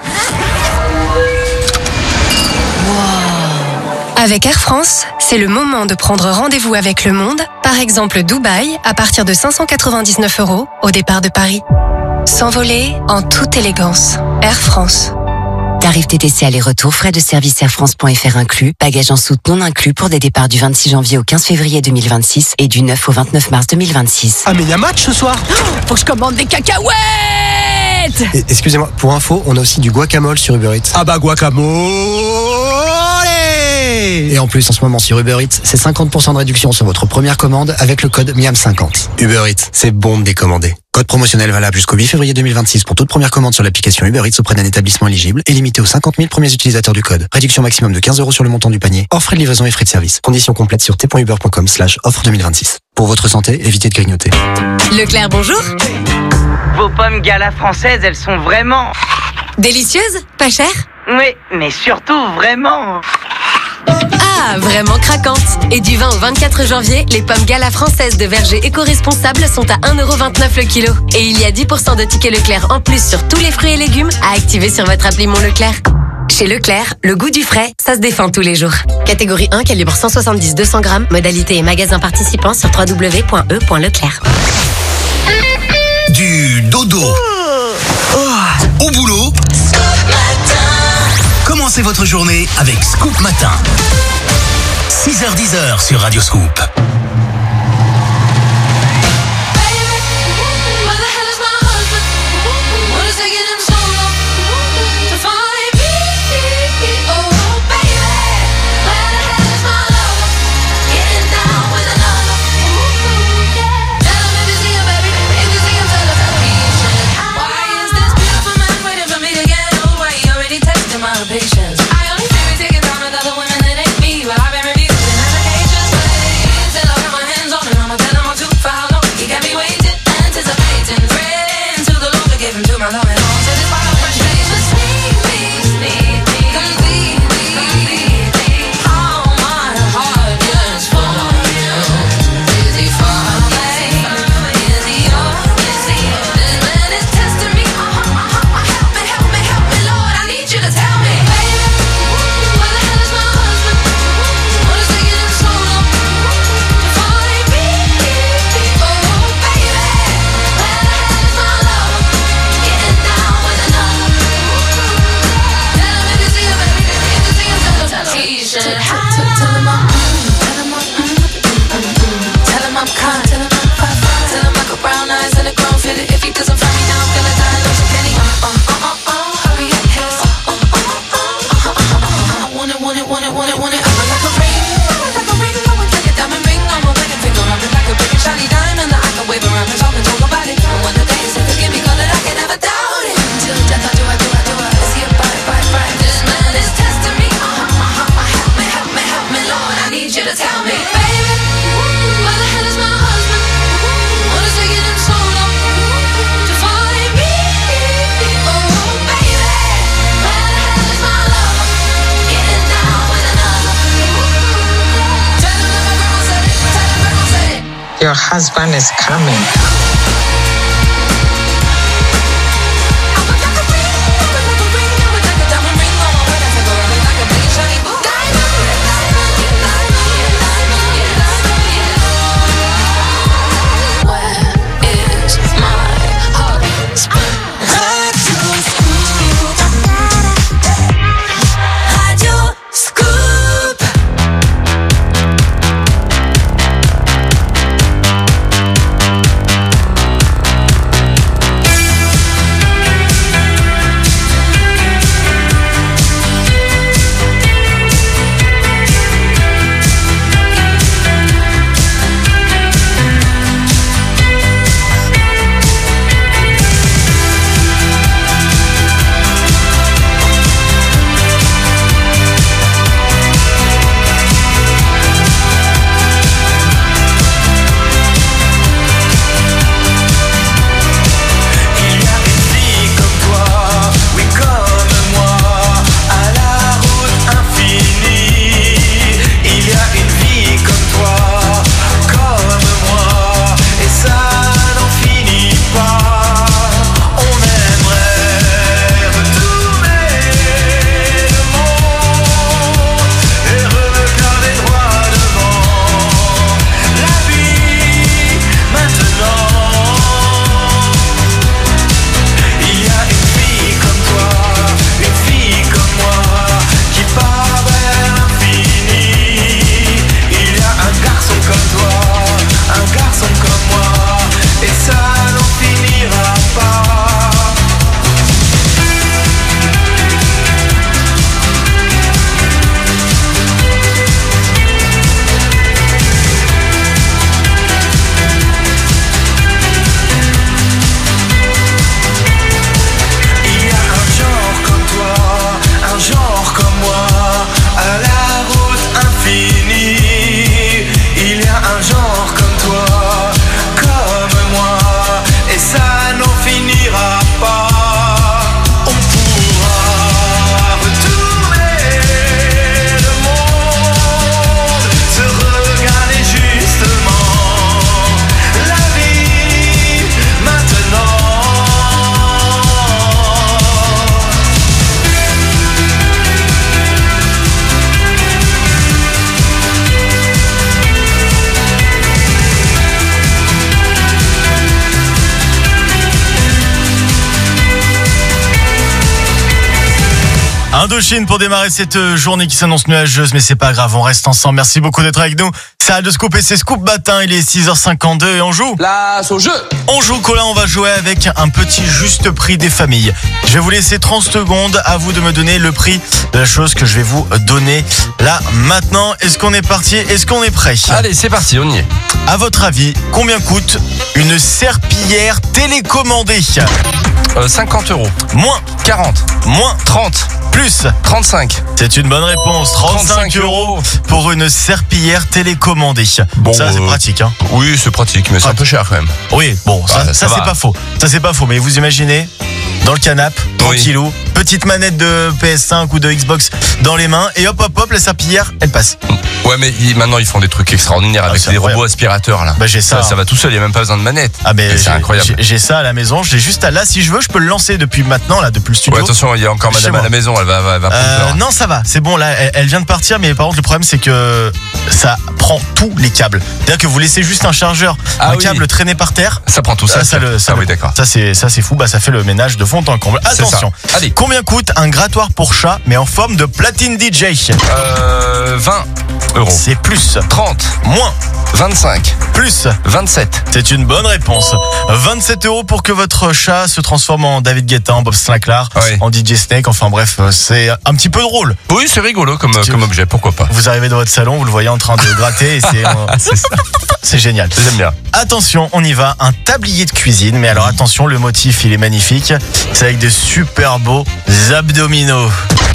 Avec Air France, c'est le moment de prendre rendez-vous avec le monde, par exemple Dubaï, à partir de cinq cent quatre-vingt-dix-neuf euros au départ de Paris. S'envoler en toute élégance. Air France. Tarif T T C aller-retour, frais de service Air France.fr inclus, bagages en soute non inclus pour des départs du vingt-six janvier au quinze février deux mille vingt-six et du neuf au vingt-neuf mars deux mille vingt-six. Ah mais il y a match ce soir. Oh, faut que je commande des cacahuètes. Et, excusez-moi, pour info, on a aussi du guacamole sur Uber Eats. Ah bah guacamole. Et en plus, en ce moment sur Uber Eats, c'est cinquante pour cent de réduction sur votre première commande avec le code miam cinquante. Uber Eats, c'est bon de décommander. Code promotionnel valable jusqu'au huit février deux mille vingt-six pour toute première commande sur l'application Uber Eats auprès d'un établissement éligible et limité aux cinquante mille premiers utilisateurs du code. Réduction maximum de quinze euros sur le montant du panier, hors frais de livraison et frais de service. Conditions complètes sur t.uber.com slash offre deux mille vingt-six. Pour votre santé, évitez de grignoter. Leclerc, bonjour. Vos pommes Gala françaises, elles sont vraiment... Délicieuses? Pas chères? Oui, mais surtout vraiment... Ah, vraiment craquantes. Et du vingt au vingt-quatre janvier, les pommes Gala françaises de verger éco-responsables sont à un euro vingt-neuf le kilo. Et il y a dix pour cent de tickets Leclerc en plus sur tous les fruits et légumes à activer sur votre appli Mon Leclerc. Chez Leclerc, le goût du frais, ça se défend tous les jours. Catégorie un, calibre cent soixante-dix à deux cents grammes. Modalité et magasin participant sur w w w point e point leclerc. Du dodo au boulot. Commencez votre journée avec Scoop Matin. six heures dix sur Radio Scoop. Patience. I only feel it taking time with other women that ain't me. Well, I've been reviewing applications, waiting till I put my hands on it. I'ma tell them I'm too for how long. He got me waiting, anticipating, praying to the Lord to give him to my love and all. So this part of frustration, sneak me, sneak me, complete me, all my heart yearns for you. Is he far away? Is he yours? Is he? This man is testing me. Help me, help me, help me, Lord. I need you to tell me. Your husband is coming. Indochine pour démarrer cette journée qui s'annonce nuageuse, mais c'est pas grave, on reste ensemble. Merci beaucoup d'être avec nous. C'est Radio Scoop et c'est Scoop Matin, il est six heures cinquante-deux et on joue. Place au jeu. On joue, Colin, on va jouer avec un petit juste prix des familles. Je vais vous laisser trente secondes, à vous de me donner le prix de la chose que je vais vous donner là, maintenant. Est-ce qu'on est parti? Est-ce qu'on est prêt? Allez, c'est parti, on y est. À votre avis, combien coûte une serpillière télécommandée? euh, cinquante euros. Moins. quarante. Moins. trente. Plus. trente-cinq. C'est une bonne réponse. trente-cinq euros pour une serpillière télécommandée. Bon, ça, c'est euh, pratique, hein. Oui, c'est pratique, mais c'est un peu cher quand même. Oui, bon, ça, Ah, ça, ça c'est va. pas faux. Ça, c'est pas faux. Mais vous imaginez, dans le canapé, tranquillou, petite manette de P S cinq ou de Xbox dans les mains, et hop, hop, hop, la serpillière, elle passe. Ouais, mais ils- maintenant ils font des trucs extraordinaires avec c'est des incroyable. robots aspirateurs là. Bah, j'ai ça. Ça, ça va tout seul, il n'y a même pas besoin de manette. Ah, mais Et c'est j'ai- incroyable. j'ai- J'ai ça à la maison. J'ai juste à là, si je veux, je peux le lancer depuis maintenant, là, depuis le studio. Ouais, attention, il y a encore Chez madame moi. à la maison, elle va, va, va prendre Euh, peur. non, ça va, c'est bon, là, elle, elle vient de partir, mais par contre, le problème, c'est que ça prend tous les câbles. C'est-à-dire que vous laissez juste un chargeur, Ah un oui. câble traîné par terre. Ça prend tout ça. Ah, ça, le, ça, ah le- oui, d'accord. ça, c'est, ça, c'est fou, bah, ça fait le ménage de fond en comble. C'est Attention. ça. Allez. Combien coûte un grattoir pour chat, mais en forme de platine D J? Euh, vingt euros. C'est plus. trente. Moins. vingt-cinq. Plus. vingt-sept. C'est une bonne réponse. vingt-sept euros pour que votre chat se transforme en David Guetta, en Bob Sinclair, Ouais. en D J Snake. Enfin bref, c'est un petit peu drôle. Oui, c'est rigolo comme, Tu- comme objet, pourquoi pas. Vous arrivez dans votre salon, vous le voyez en train de gratter et c'est, euh, C'est ça. c'est génial. J'aime bien. Attention, on y va. Un tablier de cuisine. Mais alors attention, le motif, il est magnifique. C'est avec des super beaux abdominaux.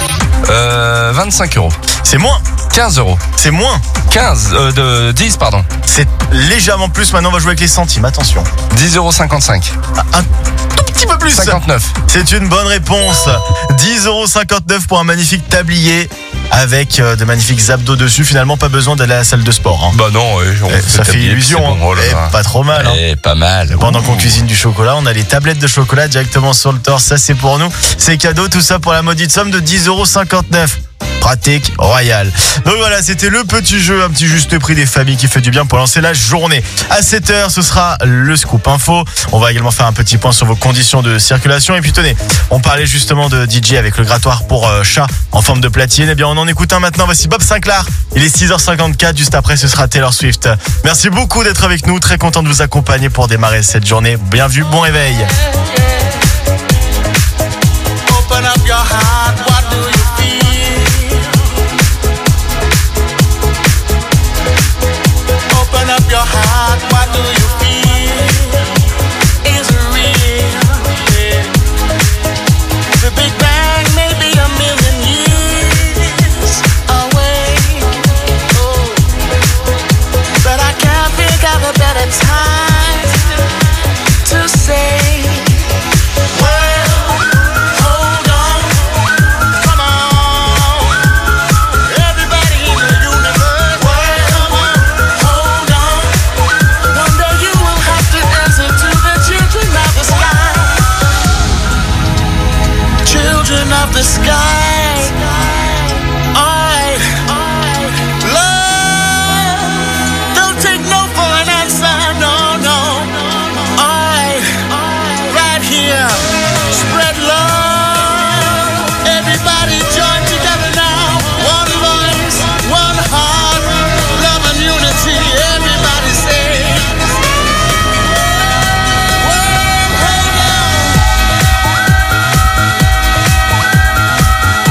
Euh, vingt-cinq euros. C'est moins. quinze euros. C'est moins. quinze, euh, de, dix, pardon. C'est légèrement plus. Maintenant, on va jouer avec les centimes. Attention. dix euros cinquante-cinq. Un tout petit peu plus. cinquante-neuf. C'est une bonne réponse. dix euros cinquante-neuf pour un magnifique tablier avec euh, de magnifiques abdos dessus. Finalement, pas besoin d'aller à la salle de sport, hein. Bah non, ouais, on Eh, ça fait tablier, illusion, c'est bon, hein. oh là Eh, là. pas trop mal, hein. Eh, pas mal. Pendant qu'on cuisine du chocolat, on a les tablettes de chocolat directement sur le torse. Ça, c'est pour nous. C'est cadeau. Tout ça pour la maudite somme de dix euros cinquante-neuf. Pratique, royal. Donc voilà, c'était le petit jeu, un petit juste prix des familles qui fait du bien pour lancer la journée. À sept heures, ce sera le Scoop Info. On va également faire un petit point sur vos conditions de circulation. Et puis tenez, on parlait justement de D J avec le grattoir pour euh, chat en forme de platine. Eh bien, on en écoute un maintenant. Voici Bob Sinclair. Il est six heures cinquante-quatre. Juste après, ce sera Taylor Swift. Merci beaucoup d'être avec nous. Très content de vous accompagner pour démarrer cette journée. Bienvenue, bon réveil. Open up your heart, what do you feel? Open up your heart, what do you feel? Is it real? Yeah. The Big Bang may be a million years away. Oh. But I can't think of a better time to say, well, hold on, come on, everybody in the universe. Well, hold on, one day you will have to answer to the children of the sky. Children of the sky. Alright, love, don't take no for an answer, no, no. Alright, right here, spread love. Everybody join together now. One voice, one heart, love and unity. Everybody say, well, hold on.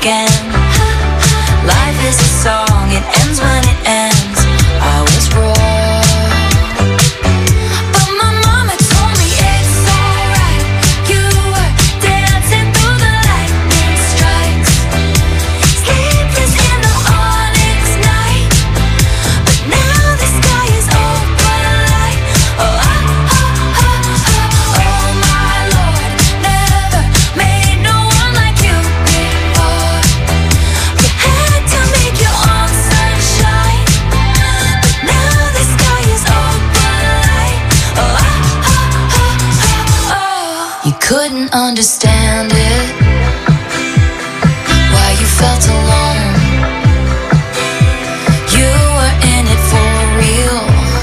again. Life is a song, it ends when it ends. I was wrong, but my mama told me it's alright. You were dancing through the lightning strikes, sleepless in the onyx night. But now the sky is open light. Oh, oh, oh, oh, oh, oh my Lord, never made no one like you before. You had to make your own sunshine, but now the sky is open light. Oh, oh, oh, oh, oh. You couldn't understand it, why you felt alone. You were in it for real.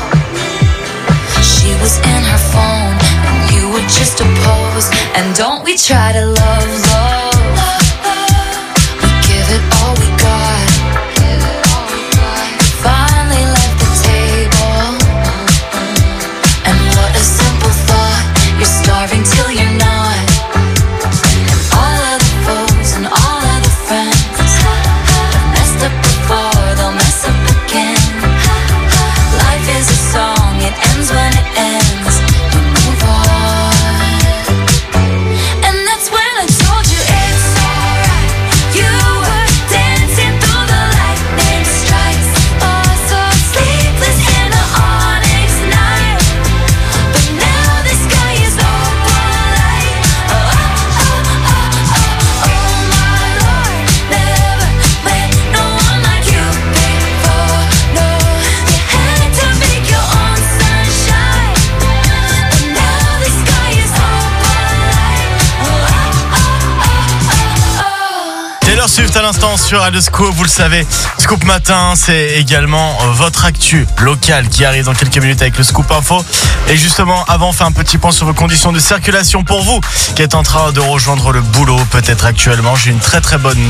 She was in her phone, and you were just a pose. And don't we try to love, love? We give it all we got. Finally left the table, and what a simple thought. You're starving till you're not. And all of the foes and all of the friends have messed up before, they'll mess up again. Life is a song, it ends when it ends. You move on, and that's when I told you it's alright. You were dancing through the lightning strikes, oh so sleepless in the onyx night. But now the sky is open light. Oh, oh, oh, oh, oh, oh my Lord, never met no one like you before. No, you had to make your own sunshine, but now the sky is open light. Oh, oh, oh, oh, oh. Taylor Swift à l'instant sur Radio Scoop, vous le savez. Scoop Matin, c'est également votre actu locale qui arrive dans quelques minutes avec le Scoop Info. Et justement, avant, on fait un petit point sur vos conditions de circulation pour vous qui êtes en train de rejoindre le boulot, peut-être actuellement. J'ai une très très bonne